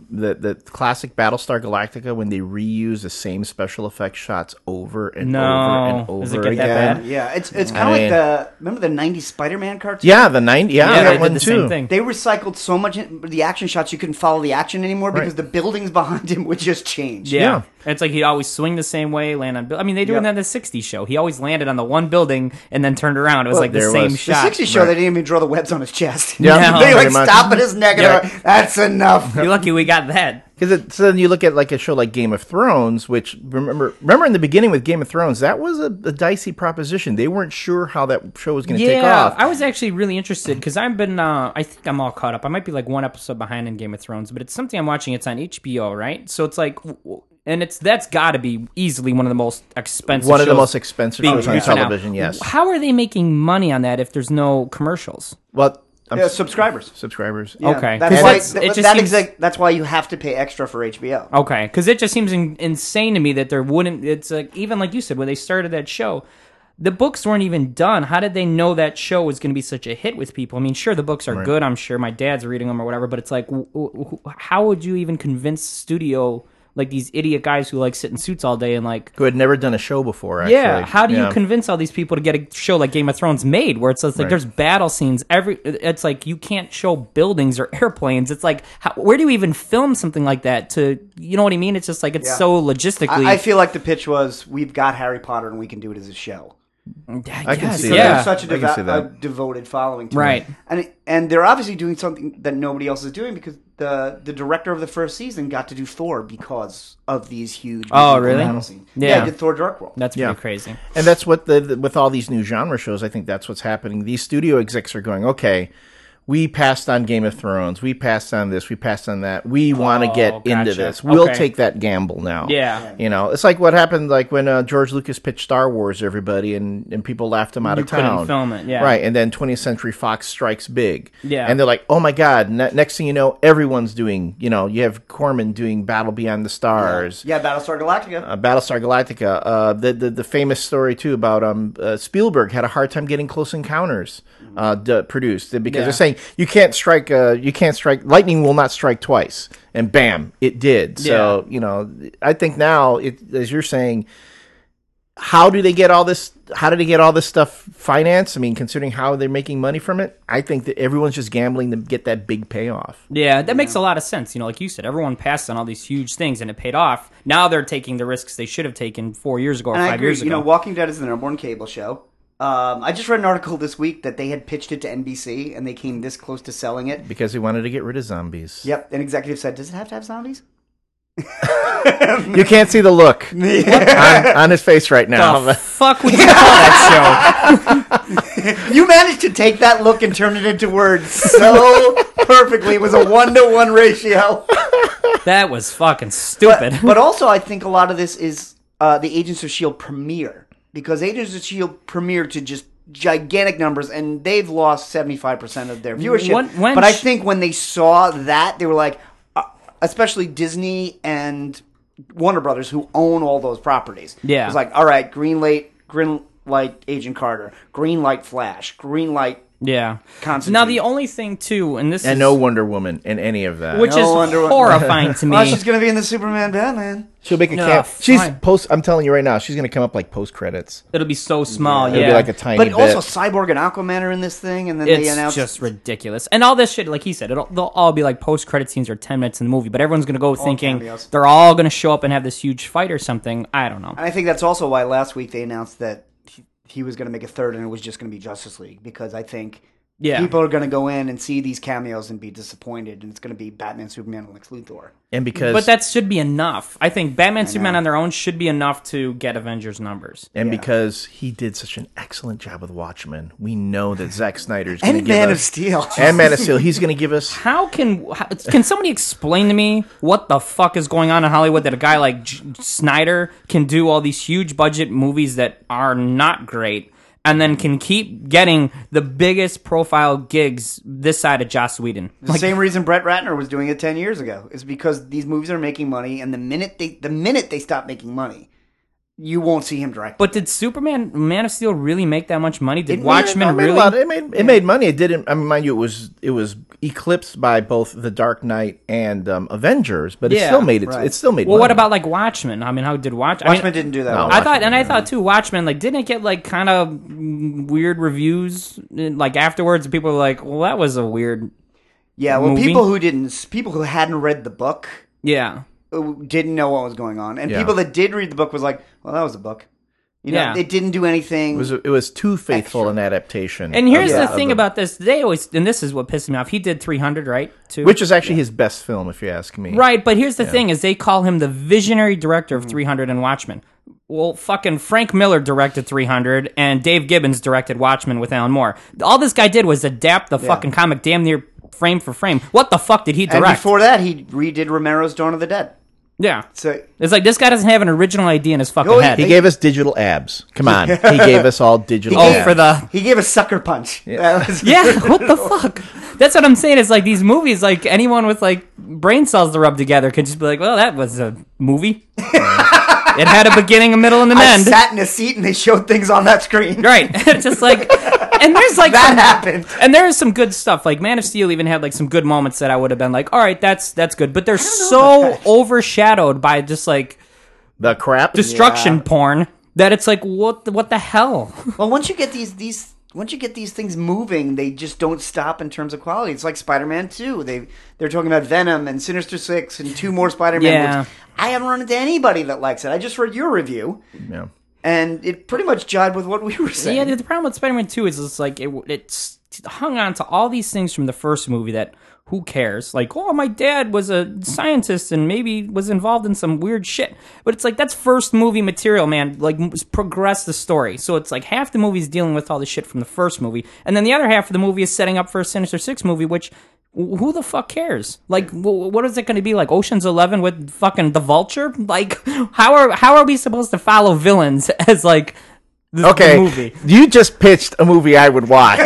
the classic Battlestar Galactica when they reuse the same special effects shots over and over and over Does it get again? that bad? Yeah, it's kind of remember the 90s Spider-Man cartoon? Yeah, the 90s. Yeah, they that did one the too. same thing. They recycled so much the action shots you couldn't follow the action anymore because the buildings behind him would just change. Yeah. It's like he'd always swing the same way, land on... I mean, they do it in the 60s show. He always landed on the one building and then turned around. It was like the same shot. The 60s show, they didn't even draw the webs on his chest. Yeah, No, they pretty much. stop at his neck and like, that's enough. You're lucky we got that. Because so then you look at like a show like Game of Thrones, which remember in the beginning with Game of Thrones, that was a dicey proposition. They weren't sure how that show was going to take off. I was actually really interested because I've been, I think I'm all caught up. I might be like one episode behind in Game of Thrones, but it's something I'm watching. It's on HBO, right? So it's like, and that's got to be easily one of the most expensive. One of the most expensive shows on television. Yes. How are they making money on that if there's no commercials? Well. Subscribers. Yeah. Okay. That's why you have to pay extra for HBO. Okay, because it just seems insane to me that there wouldn't. It's like even like you said when they started that show, the books weren't even done. How did they know that show was going to be such a hit with people? I mean, sure, the books are good. I'm sure my dad's reading them or whatever, but it's like, how would you even convince studio? Like these idiot guys who like sit in suits all day and like who had never done a show before. Actually. Yeah, how do you convince all these people to get a show like Game of Thrones made, where it's like there's battle scenes it's like you can't show buildings or airplanes. It's like where do you even film something like that? To you know what I mean? It's just like it's so logistically. I feel like the pitch was we've got Harry Potter and we can do it as a show. I can see There's that. such a devoted following to right. it. And they're obviously doing something that nobody else is doing because the director of the first season got to do Thor because of these huge really? battle scenes. Yeah. He did Thor Dark World. That's pretty crazy. And that's what with all these new genre shows, I think that's what's happening. These studio execs are going, okay, we passed on Game of Thrones. We passed on this. We passed on that. We want to get into this. We'll take that gamble now. Yeah. It's like what happened like when George Lucas pitched Star Wars to everybody and people laughed him out of town. Couldn't film it, yeah. Right, and then 20th Century Fox strikes big. Yeah. And they're like, oh my God, next thing you know, everyone's doing, you have Corman doing Battle Beyond the Stars. Yeah, Battlestar Galactica. Battlestar Galactica. The famous story, too, about Spielberg had a hard time getting Close Encounters produced because they're saying, you can't strike, lightning will not strike twice. And bam, it did. So, I think now, as you're saying, how do they get all this stuff financed? I mean, considering how they're making money from it, I think that everyone's just gambling to get that big payoff. Yeah, that makes a lot of sense. Like you said, everyone passed on all these huge things and it paid off. Now they're taking the risks they should have taken 4 years ago or 5 years ago. Walking Dead is the number one cable show. I just read an article this week that they had pitched it to NBC and they came this close to selling it. Because they wanted to get rid of zombies. Yep, an executive said, does it have to have zombies? You can't see the look on his face right now. The fuck would you call that show? You managed to take that look and turn it into words so perfectly. It was a 1-to-1 ratio. That was fucking stupid. But also, I think a lot of this is the Agents of S.H.I.E.L.D. premiere. Because Agents of S.H.I.E.L.D. premiered to just gigantic numbers, and they've lost 75% of their viewership. But I think when they saw that, they were like, especially Disney and Warner Brothers, who own all those properties. Yeah. It was like, all right, green light Agent Carter, green light Flash, green light Yeah. Constantine. Now the only thing too, and And no Wonder Woman in any of that. which No is Wonder Woman. horrifying to me. Well, she's going to be in the Superman Batman. She'll make a No, camp. She's fine. post. I'm telling you right now, she's going to come up like post credits. It'll be so small. It'll Yeah, be like a tiny But bit. also, Cyborg and Aquaman are in this thing, and then they it's announced... just ridiculous. And all this shit, like he said, they'll all be like post credit scenes or 10 minutes in the movie. But everyone's gonna go thinking cameos. they're all gonna show up and have this huge fight or something. I don't know. And I think that's also why last week they announced that he was going to make a third, and it was just going to be Justice League, because I think Yeah. people are going to go in and see these cameos and be disappointed, and it's going to be Batman, Superman, and Lex Luthor. And because But that should be enough. I think Batman, Superman on their own should be enough to get Avengers numbers. because he did such an excellent job with Watchmen, we know that Zack Snyder's going to And give Man of us Steel. and Man of Steel. He's going to give us. Can somebody explain to me what the fuck is going on in Hollywood that a guy like Snyder can do all these huge budget movies that are not great and then can keep getting the biggest profile gigs this side of Joss Whedon? The same reason Brett Ratner was doing it 10 years ago is because these movies are making money, and the minute they stop making money, you won't see him direct. But did Superman, Man of Steel really make that much money? Did It Watchmen It made a really? lot. It made money. It didn't. I mean, mind you, it was eclipsed by both The Dark Knight and Avengers, but it Yeah, still made it. right. It still made. Well, money. what about like Watchmen? I mean, how did Watchmen didn't do that. No, well. I thought too. Watchmen, like, didn't it get like kind of weird reviews? Like afterwards, people were like, "Well, that was a weird." Yeah, well, movie? people who hadn't read the book Yeah, didn't know what was going on, and Yeah. people that did read the book was like, "Well, that was a book." You know, Yeah. it didn't do anything. It was too faithful Extra. an adaptation. and here's of the thing about this: they always, and this is what pissed me off. He did 300, right? Too. which is actually his best film, if you ask me. Right, but here's the thing: is they call him the visionary director of 300 and Watchmen. Well, fucking Frank Miller directed 300, and Dave Gibbons directed Watchmen with Alan Moore. All this guy did was adapt the fucking comic damn near frame for frame. What the fuck did he and direct? before that, he redid Romero's Dawn of the Dead. Yeah, So it's like this guy doesn't have an original idea in his fucking Oh, head. He gave us digital abs. Come on, he gave us all digital. Oh, abs. for the he gave a sucker punch. That was- yeah, what the fuck? That's what I'm saying. Is like these movies, like anyone with like brain cells to rub together could just be like, well, that was a movie. It had a beginning, a middle, and an I end. sat in a seat and they showed things on that screen. Right. It's just like, and there's like That happened. and there is some good stuff. Like Man of Steel even had like some good moments that I would have been like, all right, that's good. But they're so overshadowed by just like the crap. destruction porn that it's like, what the hell? Well, once you get these things moving, they just don't stop in terms of quality. It's like Spider-Man 2. They're talking about Venom and Sinister Six and 2 more Spider-Man Yeah. movies. I haven't run into anybody that likes it. I just read your review, Yeah. and it pretty much jived with what we were saying. Yeah, the problem with Spider-Man 2 is it's like it's hung on to all these things from the first movie that who cares? Like, oh, my dad was a scientist and maybe was involved in some weird shit. But it's like that's first movie material, man. Like progress the story. So it's like half the movie is dealing with all the shit from the first movie, and then the other half of the movie is setting up for a Sinister Six movie, which who the fuck cares? Like, what is it going to be like? Ocean's 11 with fucking the Vulture? Like, how are we supposed to follow villains as like the movie? You just pitched a movie I would watch.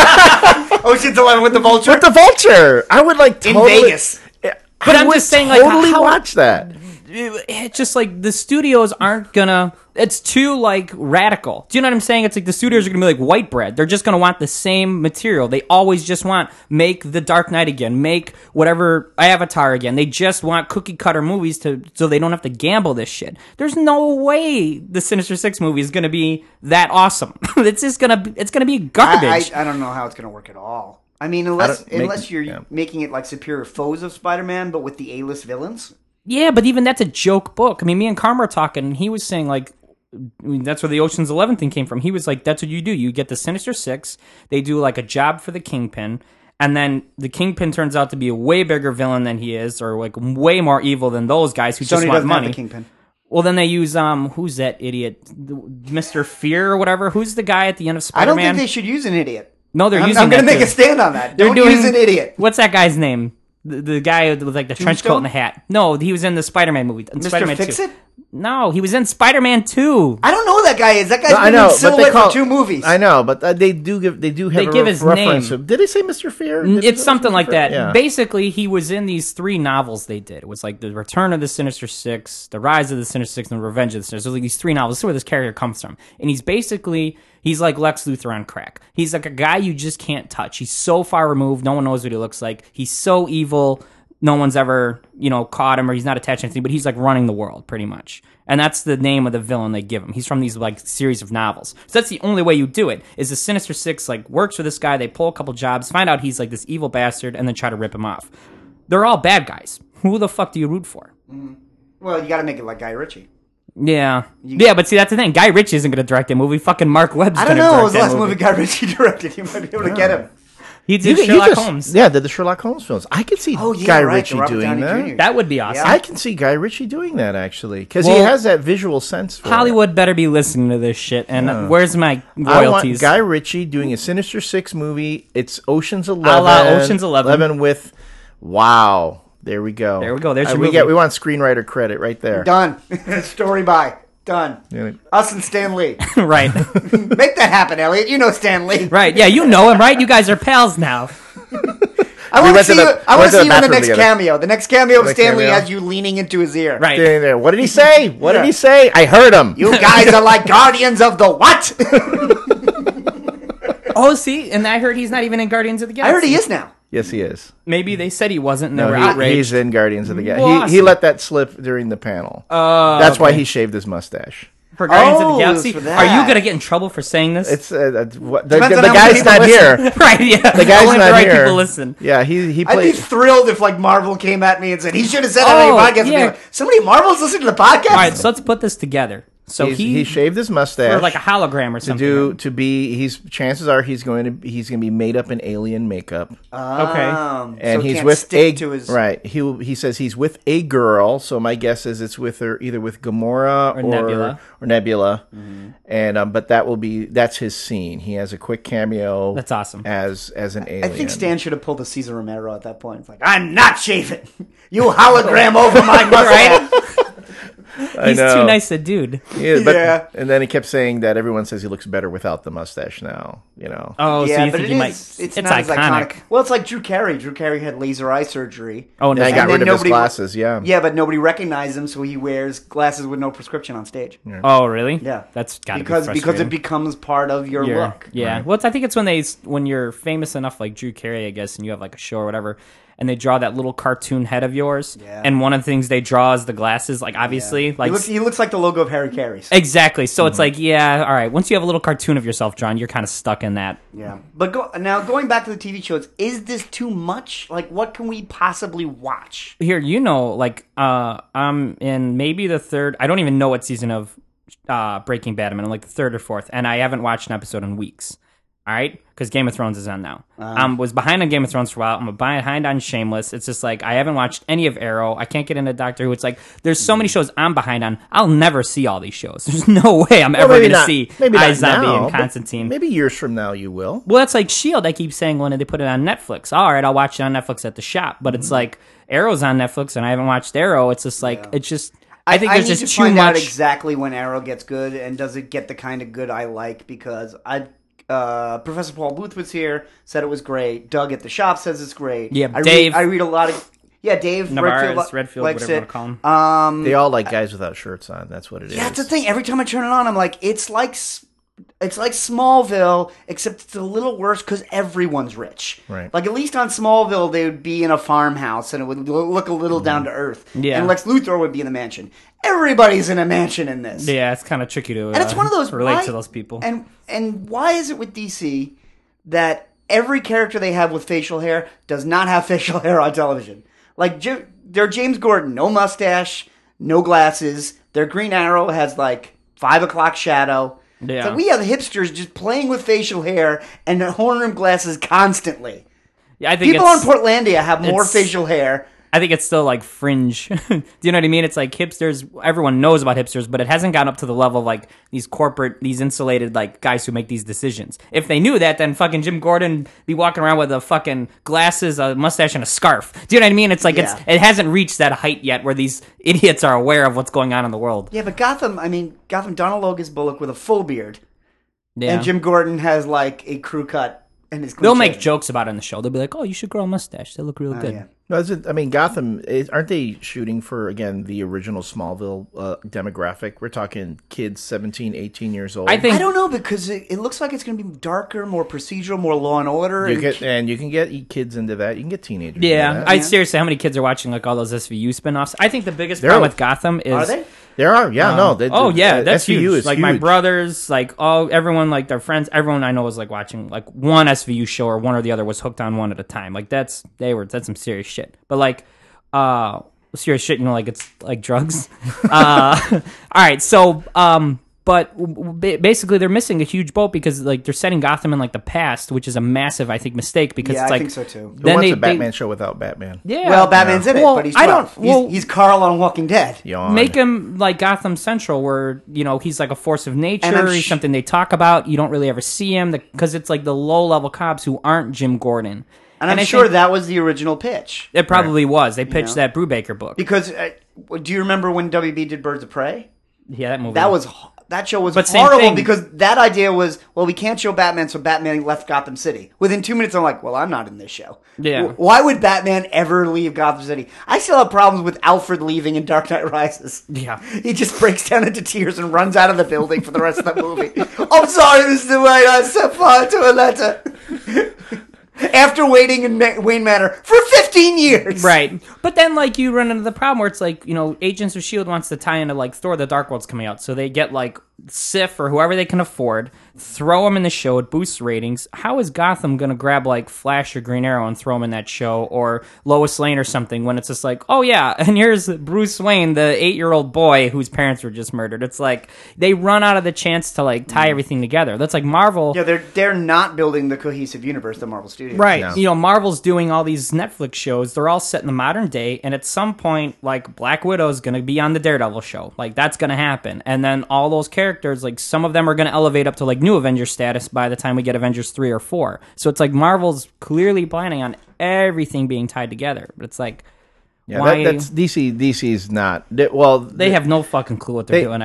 Ocean's 11 with the Vulture With the Vulture, I would like in totally, Vegas. But I I'm would just saying, like, totally how- watch that. It's just like the studios aren't gonna. It's too like radical. Do you know what I'm saying? It's like the studios are gonna be like white bread. They're just gonna want the same material. They always just want make the Dark Knight again, make whatever Avatar again. They just want cookie cutter movies so they don't have to gamble this shit. There's no way the Sinister Six movie is gonna be that awesome. It's gonna be garbage. I don't know how it's going to work at all. I mean, unless you're making it like Superior Foes of Spider-Man, but with the A-list villains. Yeah, but even that's a joke book. I mean, me and Karma were talking, and he was saying, like, that's where the Ocean's 11 thing came from. He was like, that's what you do. You get the Sinister Six. They do, like, a job for the Kingpin. And then the Kingpin turns out to be a way bigger villain than he is, or like way more evil than those guys who Sony just want doesn't money. have the Kingpin. Well, then they use who's that idiot, Mr. Fear or whatever? Who's the guy at the end of I don't Spider-Man? think they should use an idiot. No, they're using. I'm going to that make too. a stand on that. They're Don't doing- use an idiot. What's that guy's name? The guy with like the trench coat and the Tombstone? hat. No, he was in the Spider-Man movie. Mr. Spider-Man 2. Fix-It? No, he was in Spider-Man 2. I don't know who that guy is. That guy's I been know, in but silhouette call for 2 movies. I know, but they do have They a give his reference. name. Did they say Mr. Fear? Did they It's say something Mr. like Fear? that. Yeah. Basically, he was in these 3 novels they did. It was like The Return of the Sinister Six, The Rise of the Sinister Six, and The Revenge of the Sinister Six. So like these 3 novels. This is where this character comes from. And he's like Lex Luthor on crack. He's like a guy you just can't touch. He's so far removed. No one knows what he looks like. He's so evil. No one's ever, caught him, or he's not attached to anything, but he's like running the world pretty much. And that's the name of the villain they give him. He's from these like series of novels. So that's the only way you do it, is the Sinister Six like works for this guy. They pull a couple jobs, find out he's like this evil bastard, and then try to rip him off. They're all bad guys. Who the fuck do you root for? Well, you got to make it like Guy Ritchie. Yeah. But see, that's the thing. Guy Ritchie isn't going to direct that movie. Fucking Mark Webb's I going don't to know. direct What was the that last movie. movie Guy Ritchie directed? You might be able to get him. He did He Sherlock just- Holmes. Yeah, did the Sherlock Holmes films. I could see Oh, yeah, Guy right, Ritchie Robert doing Downey that. Jr. That would be awesome. I can see Guy Ritchie doing that, actually. Because Well, he has that visual sense for Hollywood better be listening to this shit. And where's my it. I want royalties? Guy Ritchie doing a Sinister Six movie. It's Ocean's 11. A la Ocean's 11. with, wow. There we go. There we go. There's your we movie. we want screenwriter credit right there. Done. Story by. Done. Yeah. Us and Stan Lee. Right. Make that happen, Elliot. You know Stan Lee. Right. Yeah, you know him, right? You guys are pals now. I want to went to see the- you. I want went to to see the you in the bathroom next together. cameo. The next cameo of The Stan Lee cameo? has you leaning into his ear. Right. There. What did he say? What did he say? I heard him. You guys are like guardians of the what? Oh, see? And I heard he's not even in Guardians of the I Galaxy. heard he is now. Yes, he is. Maybe they said he wasn't, and they No, were he's outraged. in Guardians of the Galaxy. Well, He let that slip during the panel. That's why he shaved his mustache. For Guardians of Oh, the Galaxy? for Are that. you going to get in trouble for saying this? It's the Depends on how many guy's people not listen. here. right, yeah. The guy's Only not the right here. people listen. Yeah, he I'd be played. thrilled if like Marvel came at me and said he should have said that on your Oh, podcast. I'd be yeah. like, somebody at Marvel's listening to the podcast. All right, so let's put this together. So He shaved his mustache. or like a hologram or something. Chances are he's going to be made up in alien makeup, Okay. and so he's can't with stick to his right. He says he's with a girl, so my guess is it's with her, either with Gamora or Nebula, and but that's his scene. He has a quick cameo. That's awesome. as an alien. I think Stan should have pulled a Cesar Romero at that point. It's like, I'm not shaving. You hologram over my mustache. He's too nice a dude. Yeah. And then he kept saying that everyone says he looks better without the mustache now. Oh, so Yeah, you but think it he might... is. It's not as iconic. iconic. Well, it's like Drew Carey. Drew Carey had laser eye surgery. Oh, no. Then he got And rid then of his nobody- glasses. Yeah. Yeah, but nobody recognized him, so he wears glasses with no prescription on stage. Oh, really? Yeah, That's got to be because frustrating. it becomes part of your look. Yeah. Well, I think it's when you're famous enough, like Drew Carey, I guess, and you have like a show or whatever, and they draw that little cartoon head of yours. Yeah. And one of the things they draw is the glasses. Like obviously, like He looks like the logo of Harry Carey's. exactly. So it's like, yeah, all right. Once you have a little cartoon of yourself drawn, you're kind of stuck in that. Yeah, but going back to the TV shows, is this too much? Like, what can we possibly watch? Here, like I'm in maybe the third. I don't even know what season of Breaking Bad I'm in. Like the third or fourth, and I haven't watched an episode in weeks. All right, because Game of Thrones is on now. Was behind on Game of Thrones for a while. I'm behind on Shameless. It's just like I haven't watched any of Arrow. I can't get into Doctor Who. It's like there's so many shows I'm behind on. I'll never see all these shows. There's no way I'm ever going to see iZombie now, and but Constantine. Maybe years from now you will. Well, that's like S.H.I.E.L.D. I keep saying when they put it on Netflix. All right, I'll watch it on Netflix at the shop. But it's like Arrow's on Netflix, and I haven't watched Arrow. It's just like it's just. I think there's need just to too find out much. exactly when Arrow gets good, and does it get the kind of good I like? Because Professor Paul Booth was here, said it was great. Doug at the shop says it's great. Yeah, Dave. Dave. I read a lot of. Yeah, Dave Navarez, Redfield, likes whatever you it. want to call him. They all like guys without shirts on. That's what it is. Yeah, that's the thing. Every time I turn it on, I'm like, it's like Smallville, except it's a little worse because everyone's rich. Right. Like, at least on Smallville, they would be in a farmhouse and it would look a little down to earth. Yeah. And Lex Luthor would be in a mansion. Everybody's in a mansion in this. Yeah, it's kind of tricky to And it's one of those relate to those people. And why is it with DC that every character they have with facial hair does not have facial hair on television? Like, they're James Gordon, no mustache, no glasses. Their Green Arrow has like 5 o'clock shadow. Yeah. So we have hipsters just playing with facial hair and horn rim glasses constantly. Yeah, I think People in Portlandia have more facial hair. I think it's still like fringe. Do you know what I mean? It's like hipsters. Everyone knows about hipsters, but it hasn't gotten up to the level of like these corporate, these insulated like guys who make these decisions. If they knew that, then fucking Jim Gordon be walking around with a fucking glasses, a mustache, and a scarf. Do you know what I mean? It's like it hasn't reached that height yet where these idiots are aware of what's going on in the world. Yeah, but Gotham, Donald Logan's Bullock with a full beard. Yeah. And Jim Gordon has like a crew cut and his They'll make jokes about it in the show. They'll be like, "Oh, you should grow a mustache. They look really good." Yeah. No, Gotham, aren't they shooting for, again, the original Smallville demographic? We're talking kids 17, 18 years old. I don't know, because it looks like it's going to be darker, more procedural, more Law and Order. You can get kids into that. You can get teenagers Yeah. into that. Seriously, how many kids are watching like all those SVU spinoffs? I think the biggest problem with Gotham is... Are they? There are, yeah, that's SVU huge. is like huge. my brothers, like everyone, like their friends, everyone I know was like watching like one SVU show or one or the other was hooked on one at a time. Like that's some serious shit. But like, serious shit, like it's like drugs. All right, so but basically they're missing a huge boat because like they're setting Gotham in like the past, which is a massive, I think, mistake because it's like, I think so too. Who wants a Batman show without Batman? Yeah. Well, Batman's in it, but he's 12. He's Carl on Walking Dead. Yawn. Make him like Gotham Central, where he's like a force of nature. He's something they talk about. You don't really ever see him because it's like the low level cops who aren't Jim Gordon. And I'm sure that was the original pitch. It probably was. They pitched that Brubaker book. Because do you remember when WB did Birds of Prey? Yeah, that movie. That show was horrible because that idea was, well, we can't show Batman, so Batman left Gotham City. Within 2 minutes, I'm like, well, I'm not in this show. Yeah. Why would Batman ever leave Gotham City? I still have problems with Alfred leaving in Dark Knight Rises. Yeah. He just breaks down into tears and runs out of the building for the rest of the movie. I'm sorry, Mr. Wayne, I set fire to a letter. After waiting in Wayne Manor for 15 years. Right. But then, like, you run into the problem where it's like, Agents of S.H.I.E.L.D. wants to tie into, like, Thor the Dark World's coming out. So they get, like, Sif or whoever they can afford, throw them in the show, it boosts ratings. How is Gotham going to grab, like, Flash or Green Arrow and throw them in that show, or Lois Lane or something, when it's just like, oh, yeah, and here's Bruce Wayne, the 8-year-old boy whose parents were just murdered. It's like, they run out of the chance to, like, tie everything together. That's like Marvel. Yeah, they're not building the cohesive universe, the Marvel Studios. Right. No. Marvel's doing all these Netflix shows. They're all set in the modern day, and at some point, like, Black Widow's going to be on the Daredevil show. Like, that's going to happen. And then all those characters, like, some of them are going to elevate up to, like, new Avengers status by the time we get Avengers 3 or 4. So it's like Marvel's clearly planning on everything being tied together. But it's like, yeah, that's DC. DC's not. They have no fucking clue what they're doing.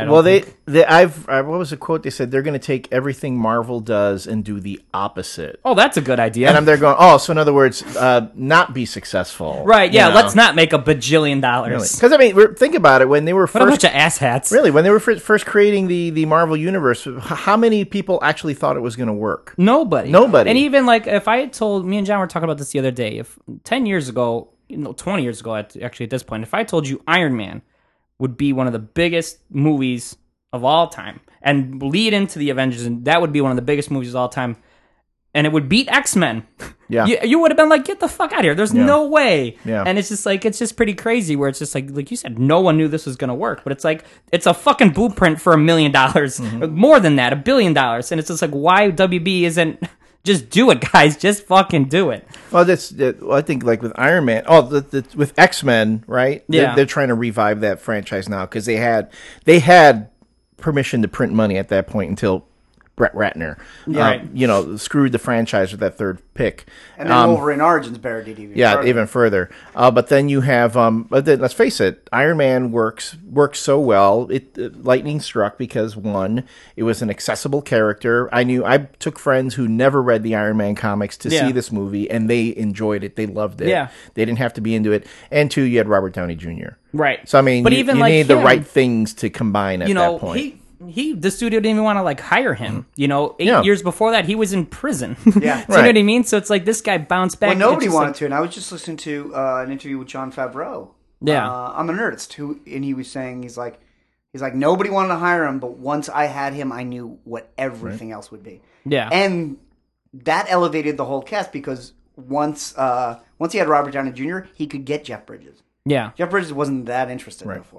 What was the quote? They said they're going to take everything Marvel does and do the opposite. Oh, that's a good idea. And I'm there going, oh, so in other words, not be successful. Right? Yeah. Let's not make $1 bajillion. Because think about it. When they were what a bunch of asshats. Really, when they were first creating the Marvel universe, how many people actually thought it was going to work? Nobody. And even like if I had told, me and John were talking about this the other day, if 10 years ago. 20 years ago, actually, at this point, if I told you Iron Man would be one of the biggest movies of all time and lead into the Avengers, and that would be one of the biggest movies of all time, and it would beat X-Men, you would have been like, get the fuck out of here. There's no way. Yeah. And it's just pretty crazy where it's just like you said, no one knew this was going to work, but it's like, it's a fucking blueprint for $1 million, more than that, $1 billion. And it's just like, why WB isn't... Just do it, guys. Just fucking do it. Well, I think like with Iron Man, with X-Men, right? Yeah. They're trying to revive that franchise now because they had permission to print money at that point until Brett Ratner, screwed the franchise with that third pick. And then Wolverine Origins parodied even further. But then you have, but then let's face it, Iron Man works so well. Lightning struck because one, it was an accessible character. I took friends who never read the Iron Man comics to see this movie, and they enjoyed it. They loved it. Yeah. They didn't have to be into it. And two, you had Robert Downey Jr. Right. So I mean, but you need the right things to combine at that point. The studio didn't even want to like hire him. 8 years before that, he was in prison. Yeah, Do you know what I mean? So it's like this guy bounced back. Well, nobody wanted to, and I was just listening to an interview with Jon Favreau. On the Nerdist, and he was saying he's like nobody wanted to hire him, but once I had him, I knew what everything else would be. Yeah, and that elevated the whole cast because once he had Robert Downey Jr., he could get Jeff Bridges. Yeah, Jeff Bridges wasn't that interested before.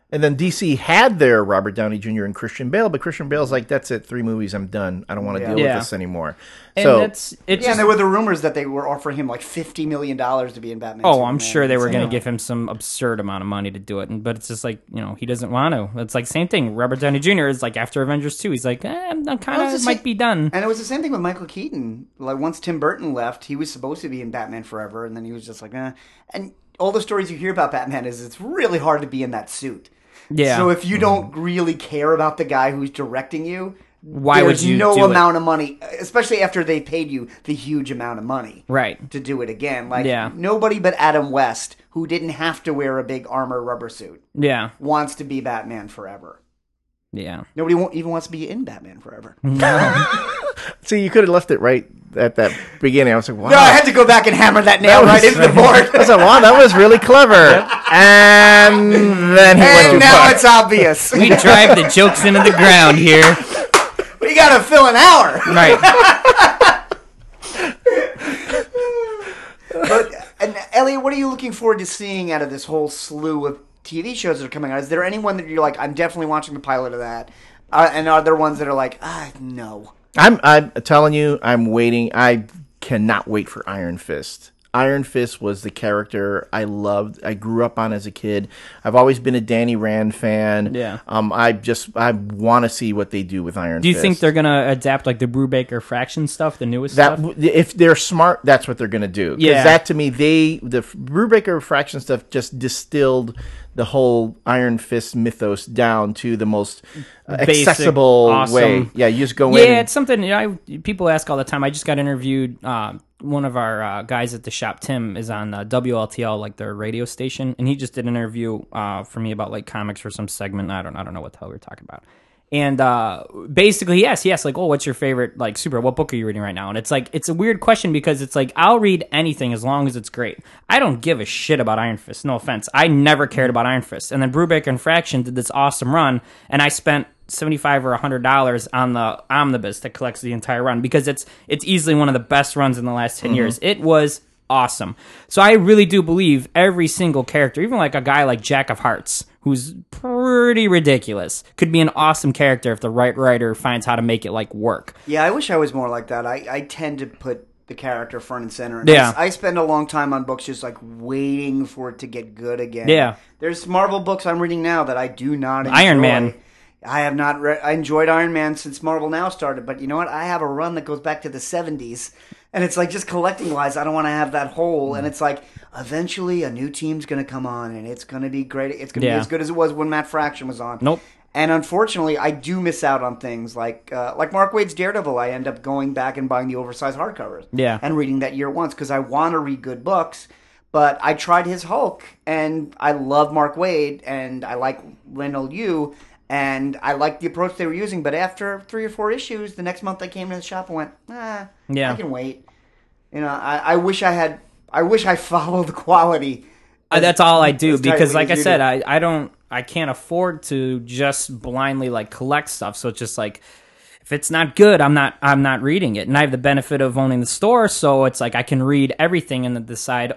And then DC had their Robert Downey Jr. and Christian Bale, but Christian Bale's like, that's it, 3 movies, I'm done. I don't want to deal with this anymore. And so and there were the rumors that they were offering him like $50 million to be in Batman. Oh, Superman. I'm sure they were going to give him some absurd amount of money to do it, but it's just like, he doesn't want to. It's like same thing. Robert Downey Jr. is like after Avengers 2, he's like, I'm kind of might be done. And it was the same thing with Michael Keaton. Like once Tim Burton left, he was supposed to be in Batman Forever, and then he was just like, And all the stories you hear about Batman is it's really hard to be in that suit. Yeah. So if you don't really care about the guy who's directing you, why would you no do amount of money, especially after they paid you the huge amount of money, right, to do it again. Like nobody but Adam West, who didn't have to wear a big armor rubber suit, wants to be Batman Forever. Yeah. Nobody even wants to be in Batman Forever. See, you could have left it right at that beginning. I was like, wow. No, I had to go back and hammer that nail right into the board. I was like, wow, that was really clever. And then and now it's obvious. We drive the jokes into the ground here. We got to fill an hour. Right. And Elliot, what are you looking forward to seeing out of this whole slew of TV shows that are coming out? Is there anyone that you're like, I'm definitely watching the pilot of that? And are there ones that are like, no? I'm telling you, I'm waiting. I cannot wait for Iron Fist. Iron Fist was the character I loved. I grew up on as a kid. I've always been a Danny Rand fan. Yeah. I want to see what they do with Iron Fist. Do you think they're gonna adapt like the Brubaker Fraction stuff, the newest stuff? If they're smart, that's what they're gonna do. Because that to me, the Brubaker Fraction stuff just distilled the whole Iron Fist mythos down to the most basic, accessible awesome way. Yeah, you just go in. Yeah, it's something people ask all the time. I just got interviewed. One of our guys at the shop, Tim, is on WLTL, like their radio station, and he just did an interview for me about like comics for some segment. I don't know what the hell we were talking about. And basically, he asked, like, what's your favorite, like, superhero? What book are you reading right now? And it's like, it's a weird question because it's like, I'll read anything as long as it's great. I don't give a shit about Iron Fist. No offense. I never cared about Iron Fist. And then Brubaker and Fraction did this awesome run, and I spent $75 or $100 on the omnibus that collects the entire run because it's easily one of the best runs in the last 10 years. It was awesome. So I really do believe every single character, even like a guy like Jack of Hearts, who's pretty ridiculous, could be an awesome character if the right writer finds how to make it like work. Yeah, I wish I was more like that. I tend to put the character front and center. And yeah. I spend a long time on books just like waiting for it to get good again. Yeah. There's Marvel books I'm reading now that I do not enjoy. Iron Man. I have not read. I enjoyed Iron Man since Marvel Now started, but you know what? I have a run that goes back to the 70s, and it's like just collecting wise, I don't want to have that hole. And it's like eventually a new team's going to come on, and it's going to be great. It's going to be as good as it was when Matt Fraction was on. Nope. And unfortunately, I do miss out on things like Mark Waid's Daredevil. I end up going back and buying the oversized hardcovers, and reading that year once because I want to read good books. But I tried his Hulk, and I love Mark Waid, and I like Wendell Yu. And I liked the approach they were using, but after 3 or 4 issues, the next month I came to the shop and went, I can wait. You know, I wish I followed the quality. That's all I do because, like I said, I can't afford to just blindly like collect stuff. So it's just like, if it's not good, I'm not reading it. And I have the benefit of owning the store, so it's like I can read everything and then decide,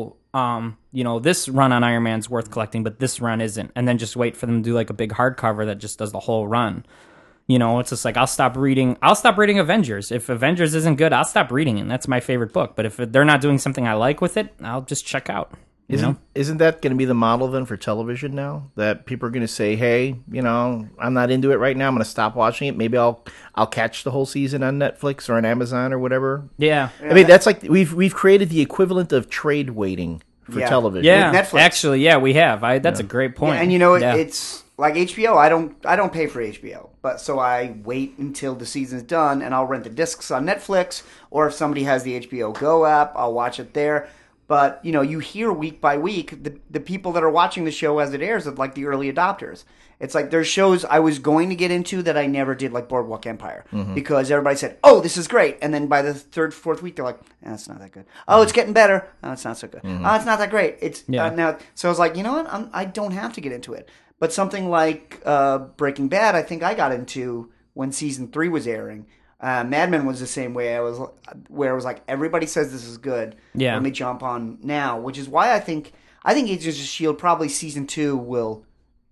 this run on Iron Man's worth collecting, but this run isn't. And then just wait for them to do like a big hardcover that just does the whole run. You know, it's just like I'll stop reading Avengers. If Avengers isn't good, I'll stop reading it. That's my favorite book. But if they're not doing something I like with it, I'll just check out. Isn't that going to be the model then for television now? That people are going to say, hey, I'm not into it right now. I'm going to stop watching it. Maybe I'll catch the whole season on Netflix or on Amazon or whatever. Yeah. I mean, that's like we've created the equivalent of trade waiting for television. Yeah, Netflix. Actually, we have. That's a great point. Yeah, and it's like HBO. I don't pay for HBO, but so I wait until the season's done, and I'll rent the discs on Netflix, or if somebody has the HBO Go app, I'll watch it there. But you hear week by week the people that are watching the show as it airs are like the early adopters. It's like there's shows I was going to get into that I never did, like Boardwalk Empire, because everybody said, "Oh, this is great," and then by the 3rd, 4th week, they're like, "It's not that good." Oh, it's getting better. Oh, it's not so good. Oh, it's not that great. It's now. So I was like, you know what? I don't have to get into it. But something like Breaking Bad, I think I got into when season 3 was airing. Mad Men was the same way. Where it was like everybody says this is good. Yeah. Let me jump on now, which is why I think Agents of S.H.I.E.L.D. probably season 2 will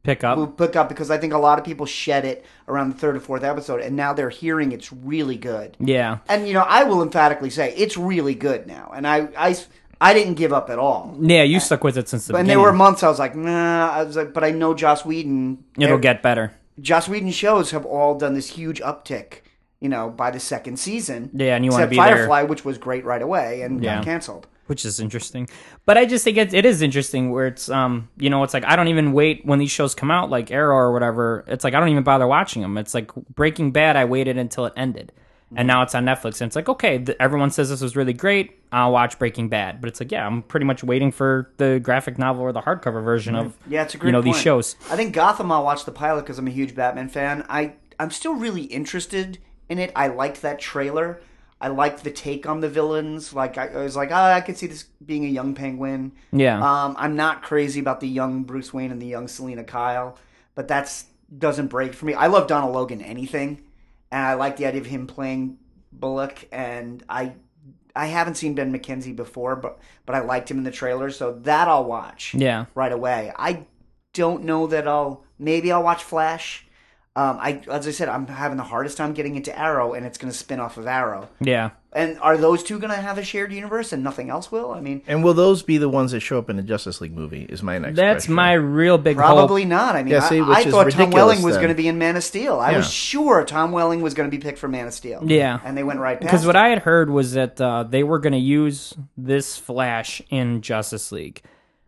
pick up. will pick up because I think a lot of people shed it around the third or fourth episode, and now they're hearing it's really good. Yeah. And I will emphatically say it's really good now, and I didn't give up at all. Yeah, you stuck with it since the And beginning. there were months I was like, nah. I was like, but I know Joss Whedon. It'll get better. Joss Whedon shows have all done this huge uptick, by the second season. Yeah, and you want to except be Firefly, there. which was great right away and Yeah. got canceled. Which is interesting. But I just think it is interesting where it's, it's like I don't even wait when these shows come out, like Arrow or whatever. It's like I don't even bother watching them. It's like Breaking Bad, I waited until it ended. And now it's on Netflix. And it's like, okay, everyone says this was really great. I'll watch Breaking Bad. But it's like, yeah, I'm pretty much waiting for the graphic novel or the hardcover version of, It's a great point. these shows. I think Gotham, I'll watch the pilot because I'm a huge Batman fan. I'm still really interested in it. I liked that trailer. I liked the take on the villains. Like I was like, I could see this being a young Penguin. Yeah. I'm not crazy about the young Bruce Wayne and the young Selena Kyle, but doesn't break for me. I love Donald Logan anything, and I like the idea of him playing Bullock. And I haven't seen Ben McKenzie before, but I liked him in the trailer, so that I'll watch. Yeah. Right away. I don't know that maybe I'll watch Flash. As I said, I'm having the hardest time getting into Arrow, and it's going to spin off of Arrow. Yeah. And are those two going to have a shared universe and nothing else will? I mean, And will those be the ones that show up in the Justice League movie? Is my next That's question. my real big probably hope. not. I mean, Yeah, see, I which is thought Tom ridiculous Welling was then. going to be in Man of Steel. I Yeah. was sure Tom Welling was going to be picked for Man of Steel. Yeah. And they went right past Because what it. I had heard was that they were going to use this Flash in Justice League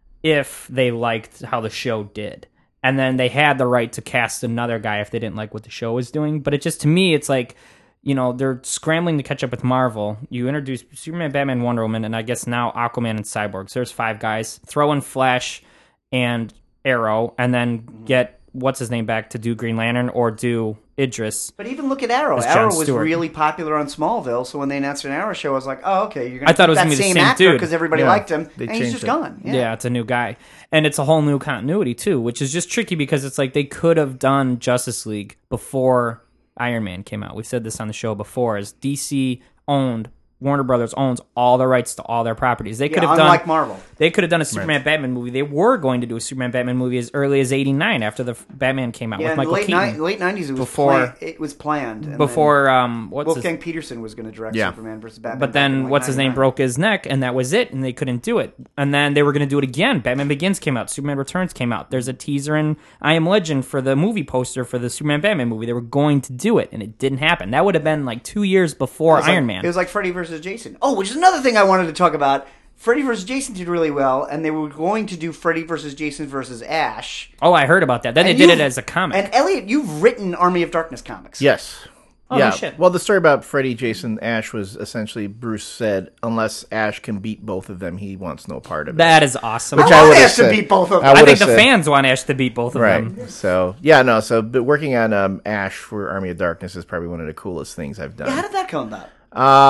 if they liked how the show did. And then they had the right to cast another guy if they didn't like what the show was doing. But it just, to me, it's like, they're scrambling to catch up with Marvel. You introduce Superman, Batman, Wonder Woman, and I guess now Aquaman and Cyborg. So there's 5 guys. Throw in Flash and Arrow, and then get, what's his name back to do Green Lantern, or do Idris. But even look at Arrow. As Jon Arrow was Stewart. really popular on Smallville, so when they announced an Arrow show, I was like, oh, okay, you're going I to thought it was that gonna be the same same actor dude. because everybody Yeah. liked him, They and he's changed just it. gone. Yeah, it's a new guy. And it's a whole new continuity, too, which is just tricky because it's like they could have done Justice League before Iron Man came out. We've said this on the show before, as DC owned, Warner Brothers owns all the rights to all their properties. They could have unlike done Marvel. They could have done a Superman Batman movie. They were going to do a Superman Batman movie as early as '89 after the Batman came out Yeah, with in Michael the Keaton. late 90s, Before- it was planned. And Before then what's his Wolfgang Peterson was going to direct Yeah. Superman versus Batman. But back in then, late what's his name 99. broke his neck, and that was it, and they couldn't do it. And then they were going to do it again. Batman Begins came out. Superman Returns came out. There's a teaser in I Am Legend for the movie poster for the Superman Batman movie. They were going to do it, and it didn't happen. That would have been like 2 years before It was Iron like, Man. It was like Freddy versus Jason. Oh, which is another thing I wanted to talk about. Freddy versus Jason did really well, and they were going to do Freddy versus Jason versus Ash. Oh, I heard about that. Then And they did it you've- as a comic. And Elliot, you've written Army of Darkness comics. Yes. Oh, yeah. no shit. Well, the story about Freddy, Jason, Ash was essentially Bruce said, unless Ash can beat both of them, he wants no part of it. That is awesome. Which I want would've Ash to said- beat both of them. I think would've the said- fans want Ash to beat both of them. Right. So, yeah, no. So, but working on Ash for Army of Darkness is probably one of the coolest things I've done. How did that come about?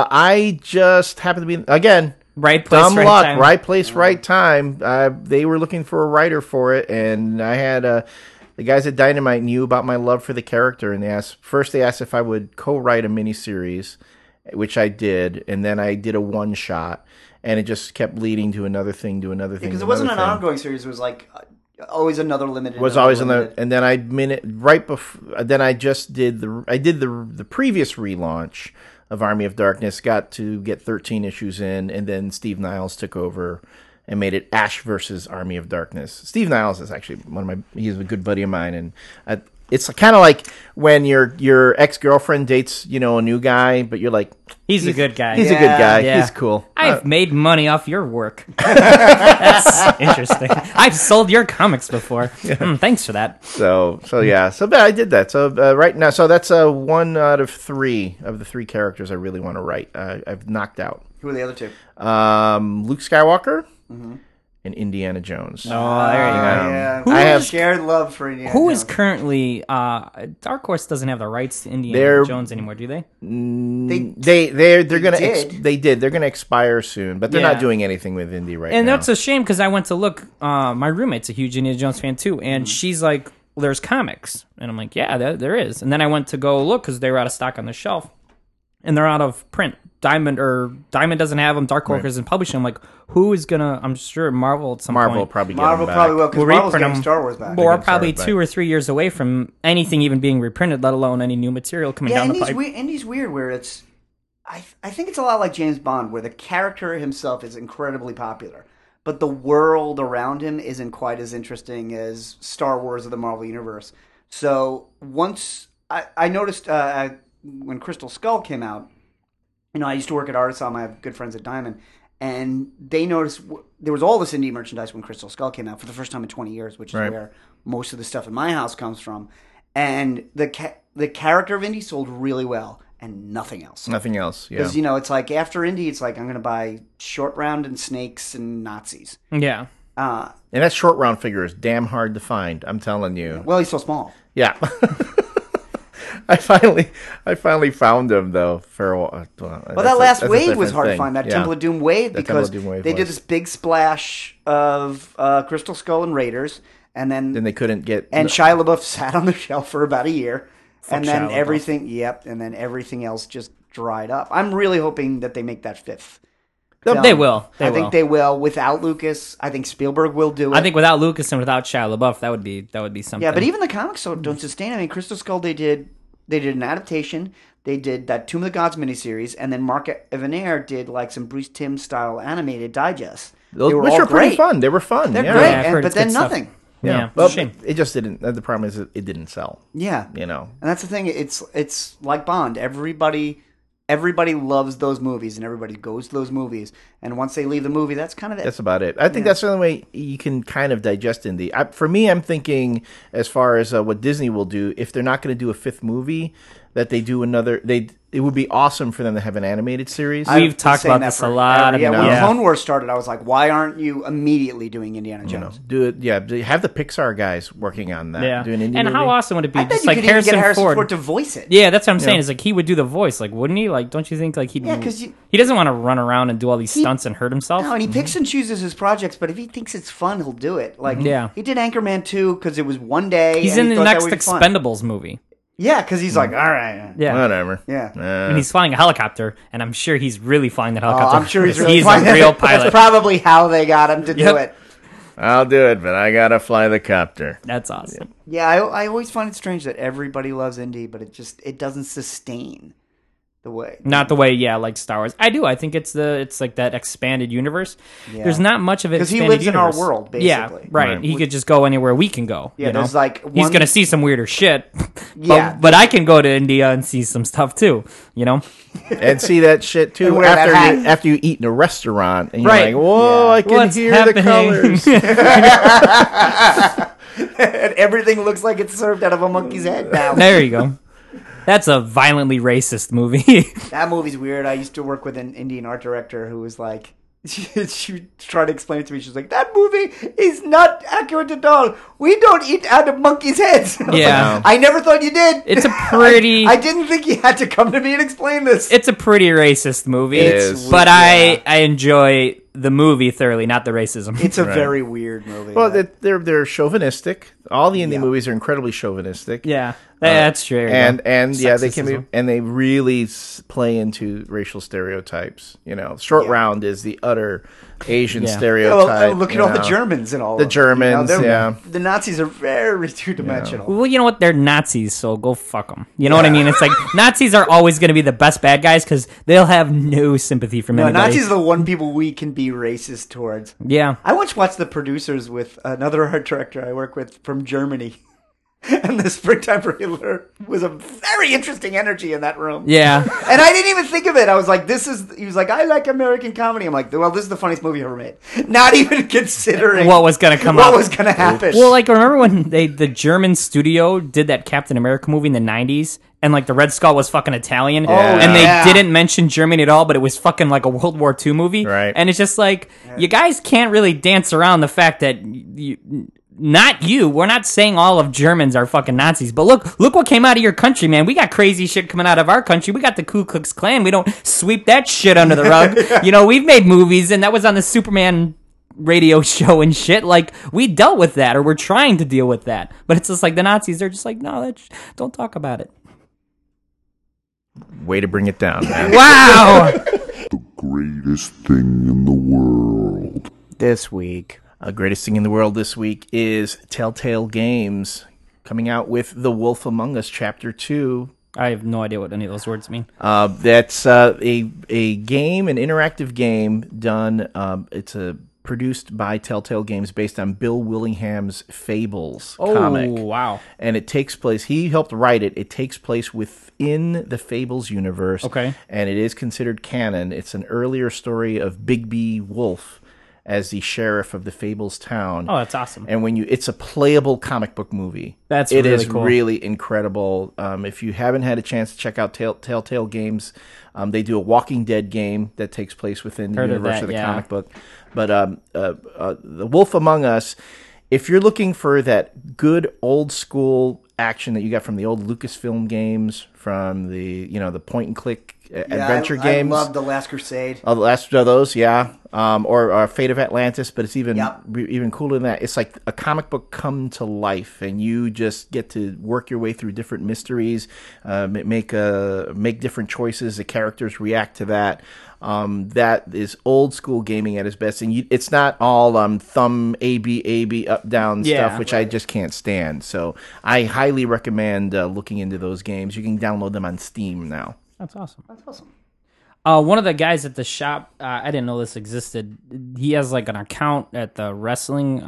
I just happened to be, again, Right place, dumb right luck, time. right place, right time. They were looking for a writer for it, and I had the guys at Dynamite knew about my love for the character, and they asked if I would co-write a miniseries, which I did, and then I did a one shot, and it just kept leading to another thing, to another thing. Because to it wasn't an another thing. ongoing series. It was like always another limited. Was another always in the, limited. and then I just did the previous relaunch of Army of Darkness, got to get 13 issues in, and then Steve Niles took over and made it Ash versus Army of Darkness. Steve Niles is actually he's a good buddy of mine, and it's kind of like when your ex-girlfriend dates, a new guy, but you're like, He's a good guy. he's a good guy, Yeah. he's cool. I've made money off your work. That's interesting. I've sold your comics before. Thanks for that. So yeah. So but I did that. So right now, so that's 1 out of 3 of the 3 characters I really want to write. I've knocked out Who are the other two? Luke Skywalker and Indiana Jones. Oh, there you go. Yeah, I have- scared love for Indiana Who Jones. is currently Dark Horse doesn't have the rights to Indiana They're- Jones anymore, do they? They're gonna did. they're gonna expire soon, but they're Yeah. not doing anything with Indy right And now. that's a shame because I went to look. My roommate's a huge Indiana Jones fan too, and she's like, well, "There's comics," and I'm like, "Yeah, there is." And then I went to go look because they were out of stock on the shelf, and they're out of print. Diamond doesn't have them. Dark Horse isn't publishing them. Like, who is gonna? I'm sure Marvel at some Marvel point. probably get Marvel them back. probably will, because We'll Marvel's reprint getting them. Star Wars back. We're can probably start 2 or 3 years away from anything even being reprinted, let alone any new material coming Yeah, down the Indy's, pipe. Indy's weird where it's... I think it's a lot like James Bond, where the character himself is incredibly popular, but the world around him isn't quite as interesting as Star Wars or the Marvel Universe. So once... I noticed when Crystal Skull came out, I used to work at Artisan. I have good friends at Diamond, and they noticed there was all this indie merchandise when Crystal Skull came out for the first time in 20 years, which is where most of the stuff in my house comes from. And the character of Indy sold really well, and nothing else. Nothing else. Yeah. Because it's like after Indy, it's like I'm going to buy Short Round and Snakes and Nazis. Yeah. Uh, And that short round figure is damn hard to find. I'm telling you. well, he's so small. Yeah. I finally found him though. For a while. Well, that last wave was hard to find. That Yeah. Temple of Doom wave, That because Temple of Doom wave they did was. this big splash of Crystal Skull and Raiders, and then Then they couldn't get. and Shia LaBeouf sat on the shelf for about a year, and then Shia LaBeouf. everything else just dried up. I'm really hoping that they make that fifth. They film. will. I think they will. Without Lucas, I think Spielberg will do it. I think without Lucas and without Shia LaBeouf, that would be something. Yeah, but even the comics don't sustain. I mean, Crystal Skull, they did an adaptation. They did that Tomb of the Gods miniseries, and then Mark Evanier did like some Bruce Timm style animated digests. Those, They were which all are pretty great. fun. They were fun. They're yeah. great, I've heard but it's then good stuff. nothing. Yeah, Well, it's a shame. it just didn't. The problem is it didn't sell. Yeah, You know. and that's the thing. It's like Bond. Everybody loves those movies, and everybody goes to those movies. And once they leave the movie, that's kind of it. That's about it. I think that's the only way you can kind of digest indie. For me, I'm thinking as far as what Disney will do, if they're not going to do a fifth movie, that they do another. It would be awesome for them to have an animated series. We've been talked saying about that this a forever. lot. Yeah, when Yeah. Clone Wars started, I was like, why aren't you immediately doing Indiana Jones? Do it. Yeah, have the Pixar guys working on that. Yeah. Do an indie And movie. how awesome would it be? I bet Just you like could even get Harrison Ford. Ford to voice it. Yeah, that's what I'm saying. Is like he would do the voice, like wouldn't he? Like, don't you think like he'd? Yeah, 'cause you- he doesn't want to run around and do all these stunts and hurt himself. No, and he picks and chooses his projects, but if he thinks it's fun, he'll do it. Like, Yeah. he did Anchorman 2 because it was one day. He's and in he the thought that next would be fun. Expendables movie. Yeah, because he's like, all right. Yeah. Whatever. Yeah. And he's flying a helicopter, and I'm sure he's really flying that Oh, helicopter. I'm sure he's really a fine. real That's pilot. probably how they got him to do Yep. it. I'll do it, but I gotta fly the copter. That's awesome. Yeah, I always find it strange that everybody loves indie, but it doesn't sustain the way. Not the way, like Star Wars. I do. I think it's like that expanded universe. Yeah. There's not much of it 'Cause he expanded lives in our universe. world, Yeah, basically. right. Right. He could just go anywhere we can go. Yeah, you know? there's like he's one- gonna see some weirder shit. Yeah. but I can go to India and see some stuff too. You know. And see that shit And too wear that hat. after you eat in a restaurant and you're Right. like, whoa, Yeah. I can What's hear happening? the colors. and everything looks like it's served out of a monkey's head now. There you go. That's a violently racist movie. That movie's weird. I used to work with an Indian art director who was like, she tried to explain it to me. She was like, that movie is not accurate at all. We don't eat out of monkeys' heads. I was Yeah. like, I never thought you did. It's a pretty. I didn't think you had to come to me and explain this. It's a pretty racist movie. It is. But Yeah. I enjoy the movie thoroughly, not the racism. It's a Right. very weird movie. Well, they're chauvinistic. All the indie Yeah. movies are incredibly chauvinistic. yeah, that's true. And yeah, they can be, Sexism. and they really play into racial stereotypes. You know, Short Yeah. Round is the utter Asian Yeah. Yeah, stereotype. well, look at you all the know. Germans and all The of them. You know, Germans, they're- yeah. The Nazis are very two-dimensional. Well, you know what? They're Nazis, so go fuck them. You know what I mean? It's like Nazis are always going to be the best bad guys because they'll have no sympathy from No, anybody. Nazis are the one people we can be racist towards. Yeah. I once watched The Producers with another art director I work with from Germany. And the Springtime for Hitler was a very interesting energy in that room. Yeah. And I didn't even think of it. I was like, he was like, I like American comedy. I'm like, well, this is the funniest movie ever made. Not even considering What was going to come what up. was going to happen. Well, like, remember when the German studio did that Captain America movie in the 90s? And, like, the Red Skull was fucking Italian. And they yeah. didn't mention Germany at all, but it was fucking like a World War II movie. Right. And it's just like, you guys can't really dance around the fact that we're not saying all of Germans are fucking Nazis, but look what came out of your country, man. We got crazy shit coming out of our country. We got the Ku Klux Klan. We don't sweep that shit under the rug. You know, we've made movies, and that was on the Superman radio show and shit. Like, we dealt with that, or we're trying to deal with that. But it's just like the Nazis, they're just like, no, don't talk about it. Way to bring it down, man. Wow. The greatest thing in the world. This week. Greatest thing in the world this week is Telltale Games coming out with The Wolf Among Us Chapter 2. I have no idea what any of those words mean. That's a game, an interactive game done. It's produced by Telltale Games based on Bill Willingham's Fables comic. Oh, wow. And it takes place, he helped write it. It takes place within the Fables universe. Okay. And it is considered canon. It's an earlier story of Bigby Wolf as the sheriff of the Fables town. Oh, that's awesome. And it's a playable comic book movie. That's it really is cool. really incredible. If you haven't had a chance to check out Telltale Games, they do a Walking Dead game that takes place within the universe of the comic book. But The Wolf Among Us, if you're looking for that good old school action that you got from the old Lucasfilm games, from the point and click adventure games. I love The Last Crusade. The last of those, yeah. Or Fate of Atlantis, but it's even cooler than that. It's like a comic book come to life, and you just get to work your way through different mysteries, make different choices. The characters react to that. That is old school gaming at its best, and it's not all thumb A-B up down stuff, which I just can't stand. So I highly recommend looking into those games. You can download them on Steam now. That's awesome. That's awesome. One of the guys at the shop, I didn't know this existed. He has like an account at the wrestling,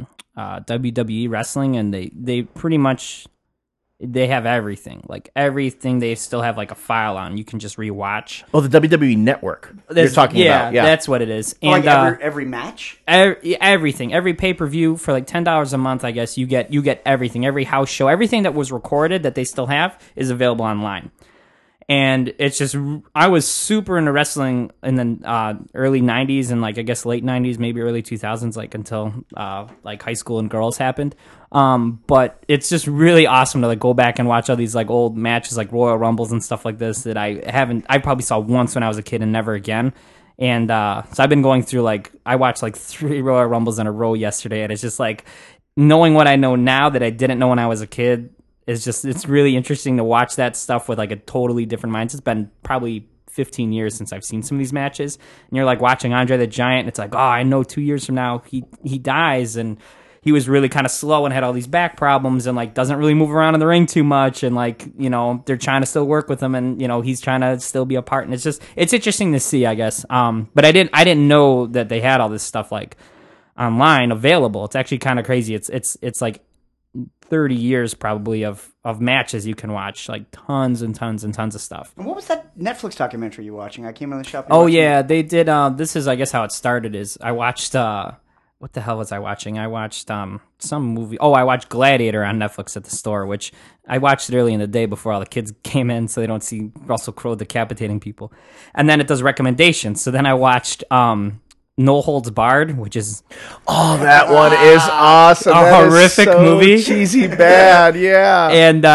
WWE wrestling, and they pretty much they have everything. Like everything, they still have like a file on. You can just rewatch. Oh, the WWE Network. You're talking about, yeah. That's what it is. And And every match. everything, every pay-per-view for like $10 a month, I guess you get everything. Every house show, everything that was recorded that they still have is available online. And it's just, I was super into wrestling in the early 90s and like I guess late 90s, maybe early 2000s, like until like high school and girls happened. But it's just really awesome to like go back and watch all these like old matches, like Royal Rumbles and stuff like this that I probably saw once when I was a kid and never again. And so I've been going through I watched like 3 Royal Rumbles in a row yesterday, and it's just like knowing what I know now that I didn't know when I was a kid. It's really interesting to watch that stuff with like a totally different mind. It's been probably 15 years since I've seen some of these matches, and you're like watching Andre the Giant, and it's like, oh, I know 2 years from now he dies, and he was really kind of slow and had all these back problems, and like doesn't really move around in the ring too much, and like they're trying to still work with him, and he's trying to still be a part, and it's interesting to see, I guess. But I didn't know that they had all this stuff like online available. It's actually kind of crazy. It's like 30 years probably of matches you can watch, like tons and tons and tons of stuff. And what was that Netflix documentary you watching? I came in the shop. Oh yeah, they did. This is, I guess, how it started. Is I watched what the hell was I watching? I watched some movie. Oh, I watched Gladiator on Netflix at the store, which I watched it early in the day before all the kids came in, so they don't see Russell Crowe decapitating people. And then it does recommendations. So then I watched No Holds Barred, which is that one is awesome. A horrific movie, cheesy bad, yeah.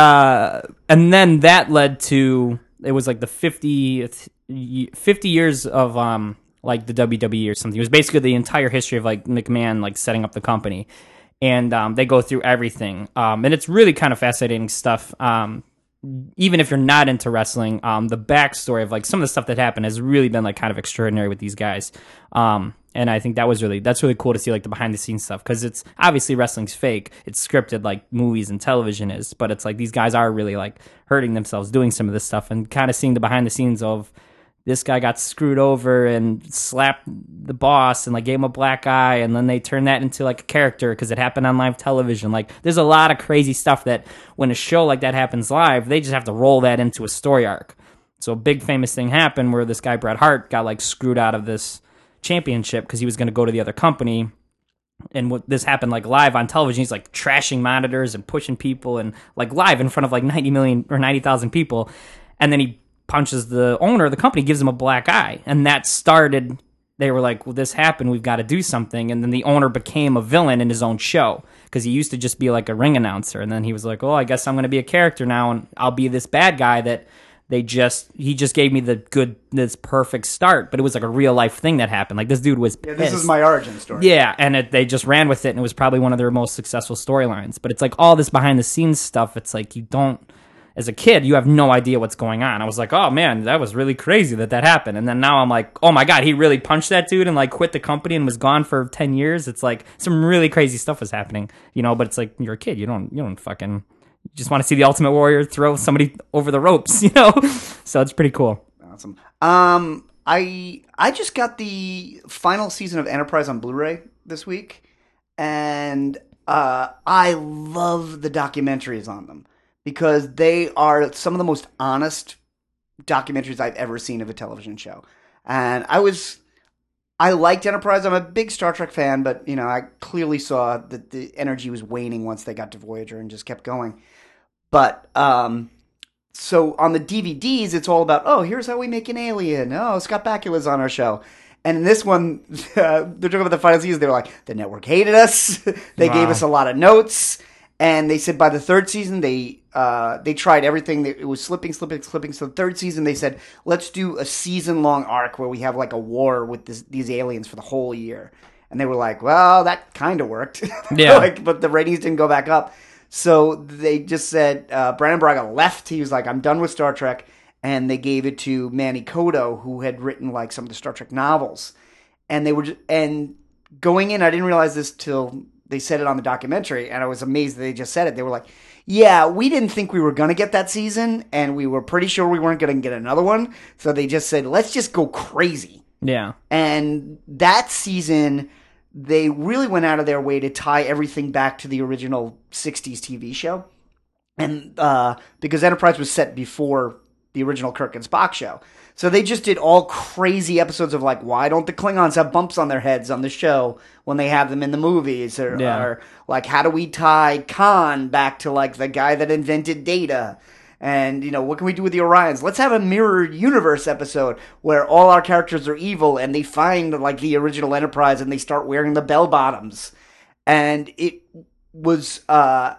And then that led to, it was like the 50 years of like the WWE or something. It was basically the entire history of like McMahon like setting up the company, and they go through everything, and it's really kind of fascinating stuff. Even if you're not into wrestling, the backstory of like some of the stuff that happened has really been like kind of extraordinary with these guys. And I think that's really cool to see like the behind the scenes stuff, because it's obviously wrestling's fake. It's scripted like movies and television is, but it's like these guys are really like hurting themselves doing some of this stuff, and kind of seeing the behind the scenes of this guy got screwed over and slapped the boss and like gave him a black eye, and then they turned that into like a character because it happened on live television. Like there's a lot of crazy stuff that when a show like that happens live, they just have to roll that into a story arc. So a big famous thing happened where this guy Bret Hart got like screwed out of this championship because he was going to go to the other company. And what this happened like live on television, he's like trashing monitors and pushing people and like live in front of like 90,000 people. And then he punches the owner of the company, gives him a black eye. And that started, they were like, well, this happened, we've got to do something. And then the owner became a villain in his own show, because he used to just be like a ring announcer. And then he was like, oh, I guess I'm going to be a character now, and I'll be this bad guy that he just gave me this perfect start. But it was like a real life thing that happened. Like this dude was pissed. Yeah, this is my origin story. Yeah, and they just ran with it, and it was probably one of their most successful storylines. But it's like all this behind the scenes stuff. It's like you don't as a kid, you have no idea what's going on. I was like, oh man, that was really crazy that happened. And then now I'm like, oh my God, he really punched that dude and like quit the company and was gone for 10 years. It's like some really crazy stuff was happening, but it's like, you're a kid. You don't fucking, you just want to see the Ultimate Warrior throw somebody over the ropes, So it's pretty cool. Awesome. I just got the final season of Enterprise on Blu-ray this week, and I love the documentaries on them because they are some of the most honest documentaries I've ever seen of a television show. And I liked Enterprise. I'm a big Star Trek fan, but I clearly saw that the energy was waning once they got to Voyager and just kept going. But so on the DVDs, it's all about, here's how we make an alien. Oh, Scott Bakula's on our show. And in this one, they're talking about the final season. They were like, the network hated us. They gave us a lot of notes. And they said by the third season, they tried everything. It was slipping. So the third season, they said, let's do a season-long arc where we have like a war with these aliens for the whole year. And they were like, well, that kind of worked. Yeah. But the ratings didn't go back up. So they just said, Brandon Braga left. He was like, I'm done with Star Trek. And they gave it to Manny Coto, who had written like some of the Star Trek novels. And they were and going in, I didn't realize this till they said it on the documentary, and I was amazed that they just said it. They were like, yeah, we didn't think we were going to get that season, and we were pretty sure we weren't going to get another one. So they just said, let's just go crazy. Yeah. And that season, they really went out of their way to tie everything back to the original 60s TV show. And because Enterprise was set before the original Kirk and Spock show. So they just did all crazy episodes of like, why don't the Klingons have bumps on their heads on the show when they have them in the movies? Or like, how do we tie Khan back to like the guy that invented Data? And, what can we do with the Orions? Let's have a mirror universe episode where all our characters are evil and they find like the original Enterprise and they start wearing the bell bottoms. And it was, at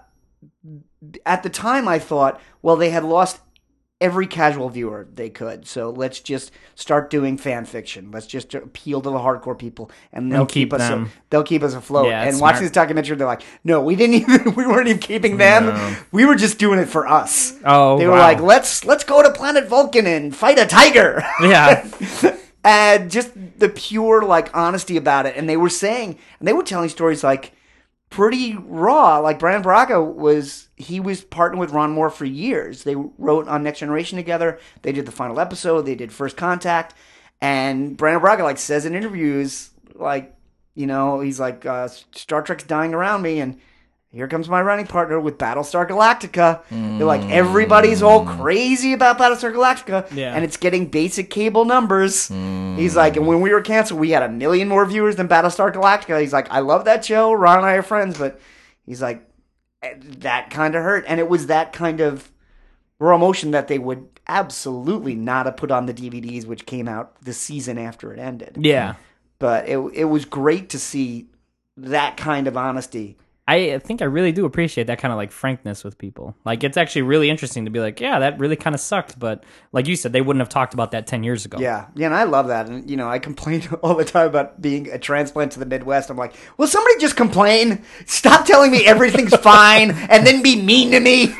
the time I thought, well, they had lost every casual viewer they could. So let's just start doing fan fiction. Let's just appeal to the hardcore people, and they'll keep us. They'll keep us afloat. Yeah, and smart. watching this documentary, they're like, "No, we weren't even keeping them. No. We were just doing it for us." Oh, they were wow. like, "Let's go to planet Vulcan and fight a tiger." Yeah. And just the pure like honesty about it. And they were saying, and they were telling stories like pretty raw. Like Brandon Braga was partnered with Ron Moore for years. They wrote on Next Generation together. They did the final episode. They did First Contact. And Brandon Braga like says in interviews, like, he's like, Star Trek's dying around me, and here comes my running partner with Battlestar Galactica. They're like, everybody's all crazy about Battlestar Galactica, and it's getting basic cable numbers. He's like, and when we were canceled, we had 1 million more viewers than Battlestar Galactica. He's like, I love that show. Ron and I are friends, but he's like, that kind of hurt. And it was that kind of raw emotion that they would absolutely not have put on the DVDs, which came out the season after it ended. Yeah. But it was great to see that kind of honesty. I think I really do appreciate that kind of like frankness with people. Like, it's actually really interesting to be like, yeah, that really kind of sucked. But like you said, they wouldn't have talked about that 10 years ago. Yeah, and I love that. And, I complain all the time about being a transplant to the Midwest. I'm like, will somebody just complain? Stop telling me everything's fine and then be mean to me.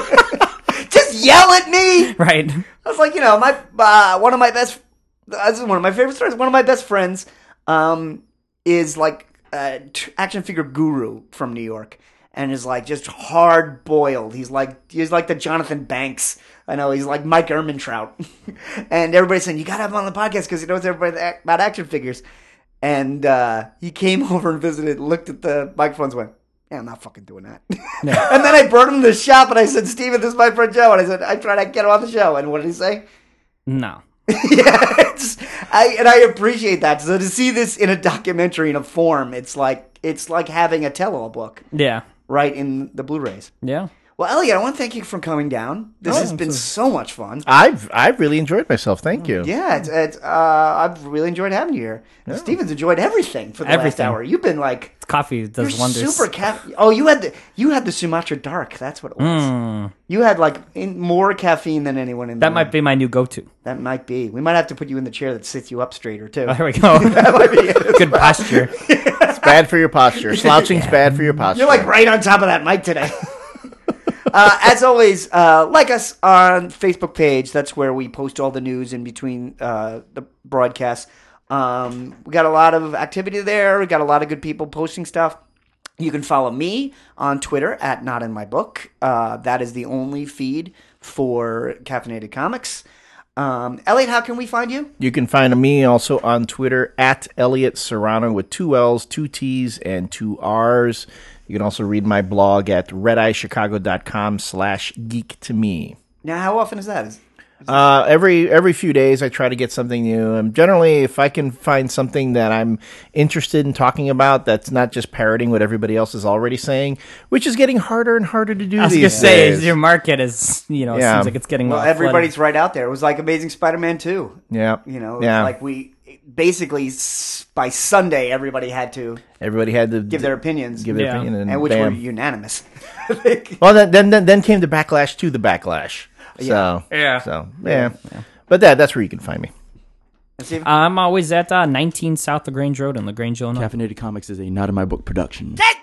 Just yell at me. Right. I was like, one of my best, this is one of my favorite stories. One of my best friends is like, action figure guru from New York, and is like just hard boiled. He's like the Jonathan Banks. I know, he's like Mike Ehrmantraut. And everybody's saying, you gotta have him on the podcast because he knows everybody about action figures. And he came over and visited, looked at the microphones, went, yeah, I'm not fucking doing that. Yeah. And then I brought him to the shop and I said, Steven, this is my friend Joe. And I said, I tried to get him on the show. And what did he say? No. Yeah, I appreciate that. So to see this in a documentary in a form, it's like having a tell-all book. Yeah. Right in the Blu-rays. Yeah. Well, Elliot, I want to thank you for coming down. This has been so much fun. I've really enjoyed myself. Thank you. Yeah, I've really enjoyed having you here. Yeah. Steven's enjoyed everything for the last hour. You've been like coffee does wonders. Super caffeine. Oh, you had the Sumatra Dark. That's what it was. You had like more caffeine than anyone in. That might be my new go-to. That might be. We might have to put you in the chair that sits you up straighter too. Oh, there we go. That might be it. Good posture. It's bad for your posture. Slouching's bad for your posture. You're like right on top of that mic today. As always, like us on Facebook page. That's where we post all the news in between the broadcasts. We got a lot of activity there. We got a lot of good people posting stuff. You can follow me on Twitter at Not In My Book. That is the only feed for Caffeinated Comics. Elliot, how can we find you? You can find me also on Twitter at Elliot Serrano with 2 L's, 2 T's, and 2 R's. You can also read my blog at redeyechicago.com/geek-to-me. Now, how often is that? Every few days, I try to get something new. And generally, if I can find something that I'm interested in talking about, that's not just parroting what everybody else is already saying, which is getting harder and harder to do. I was these gonna say days. your market is, it seems like it's getting Well, everybody's right out there. It was like Amazing Spider-Man 2. Yeah, Like we basically by Sunday, everybody had to give their opinions, and which were unanimous. Well, then came the backlash to the backlash. So yeah. But that's where you can find me. I'm always at 19 South LaGrange Road in LaGrange, Illinois. Caffeinated Comics is a Not In My Book production. Take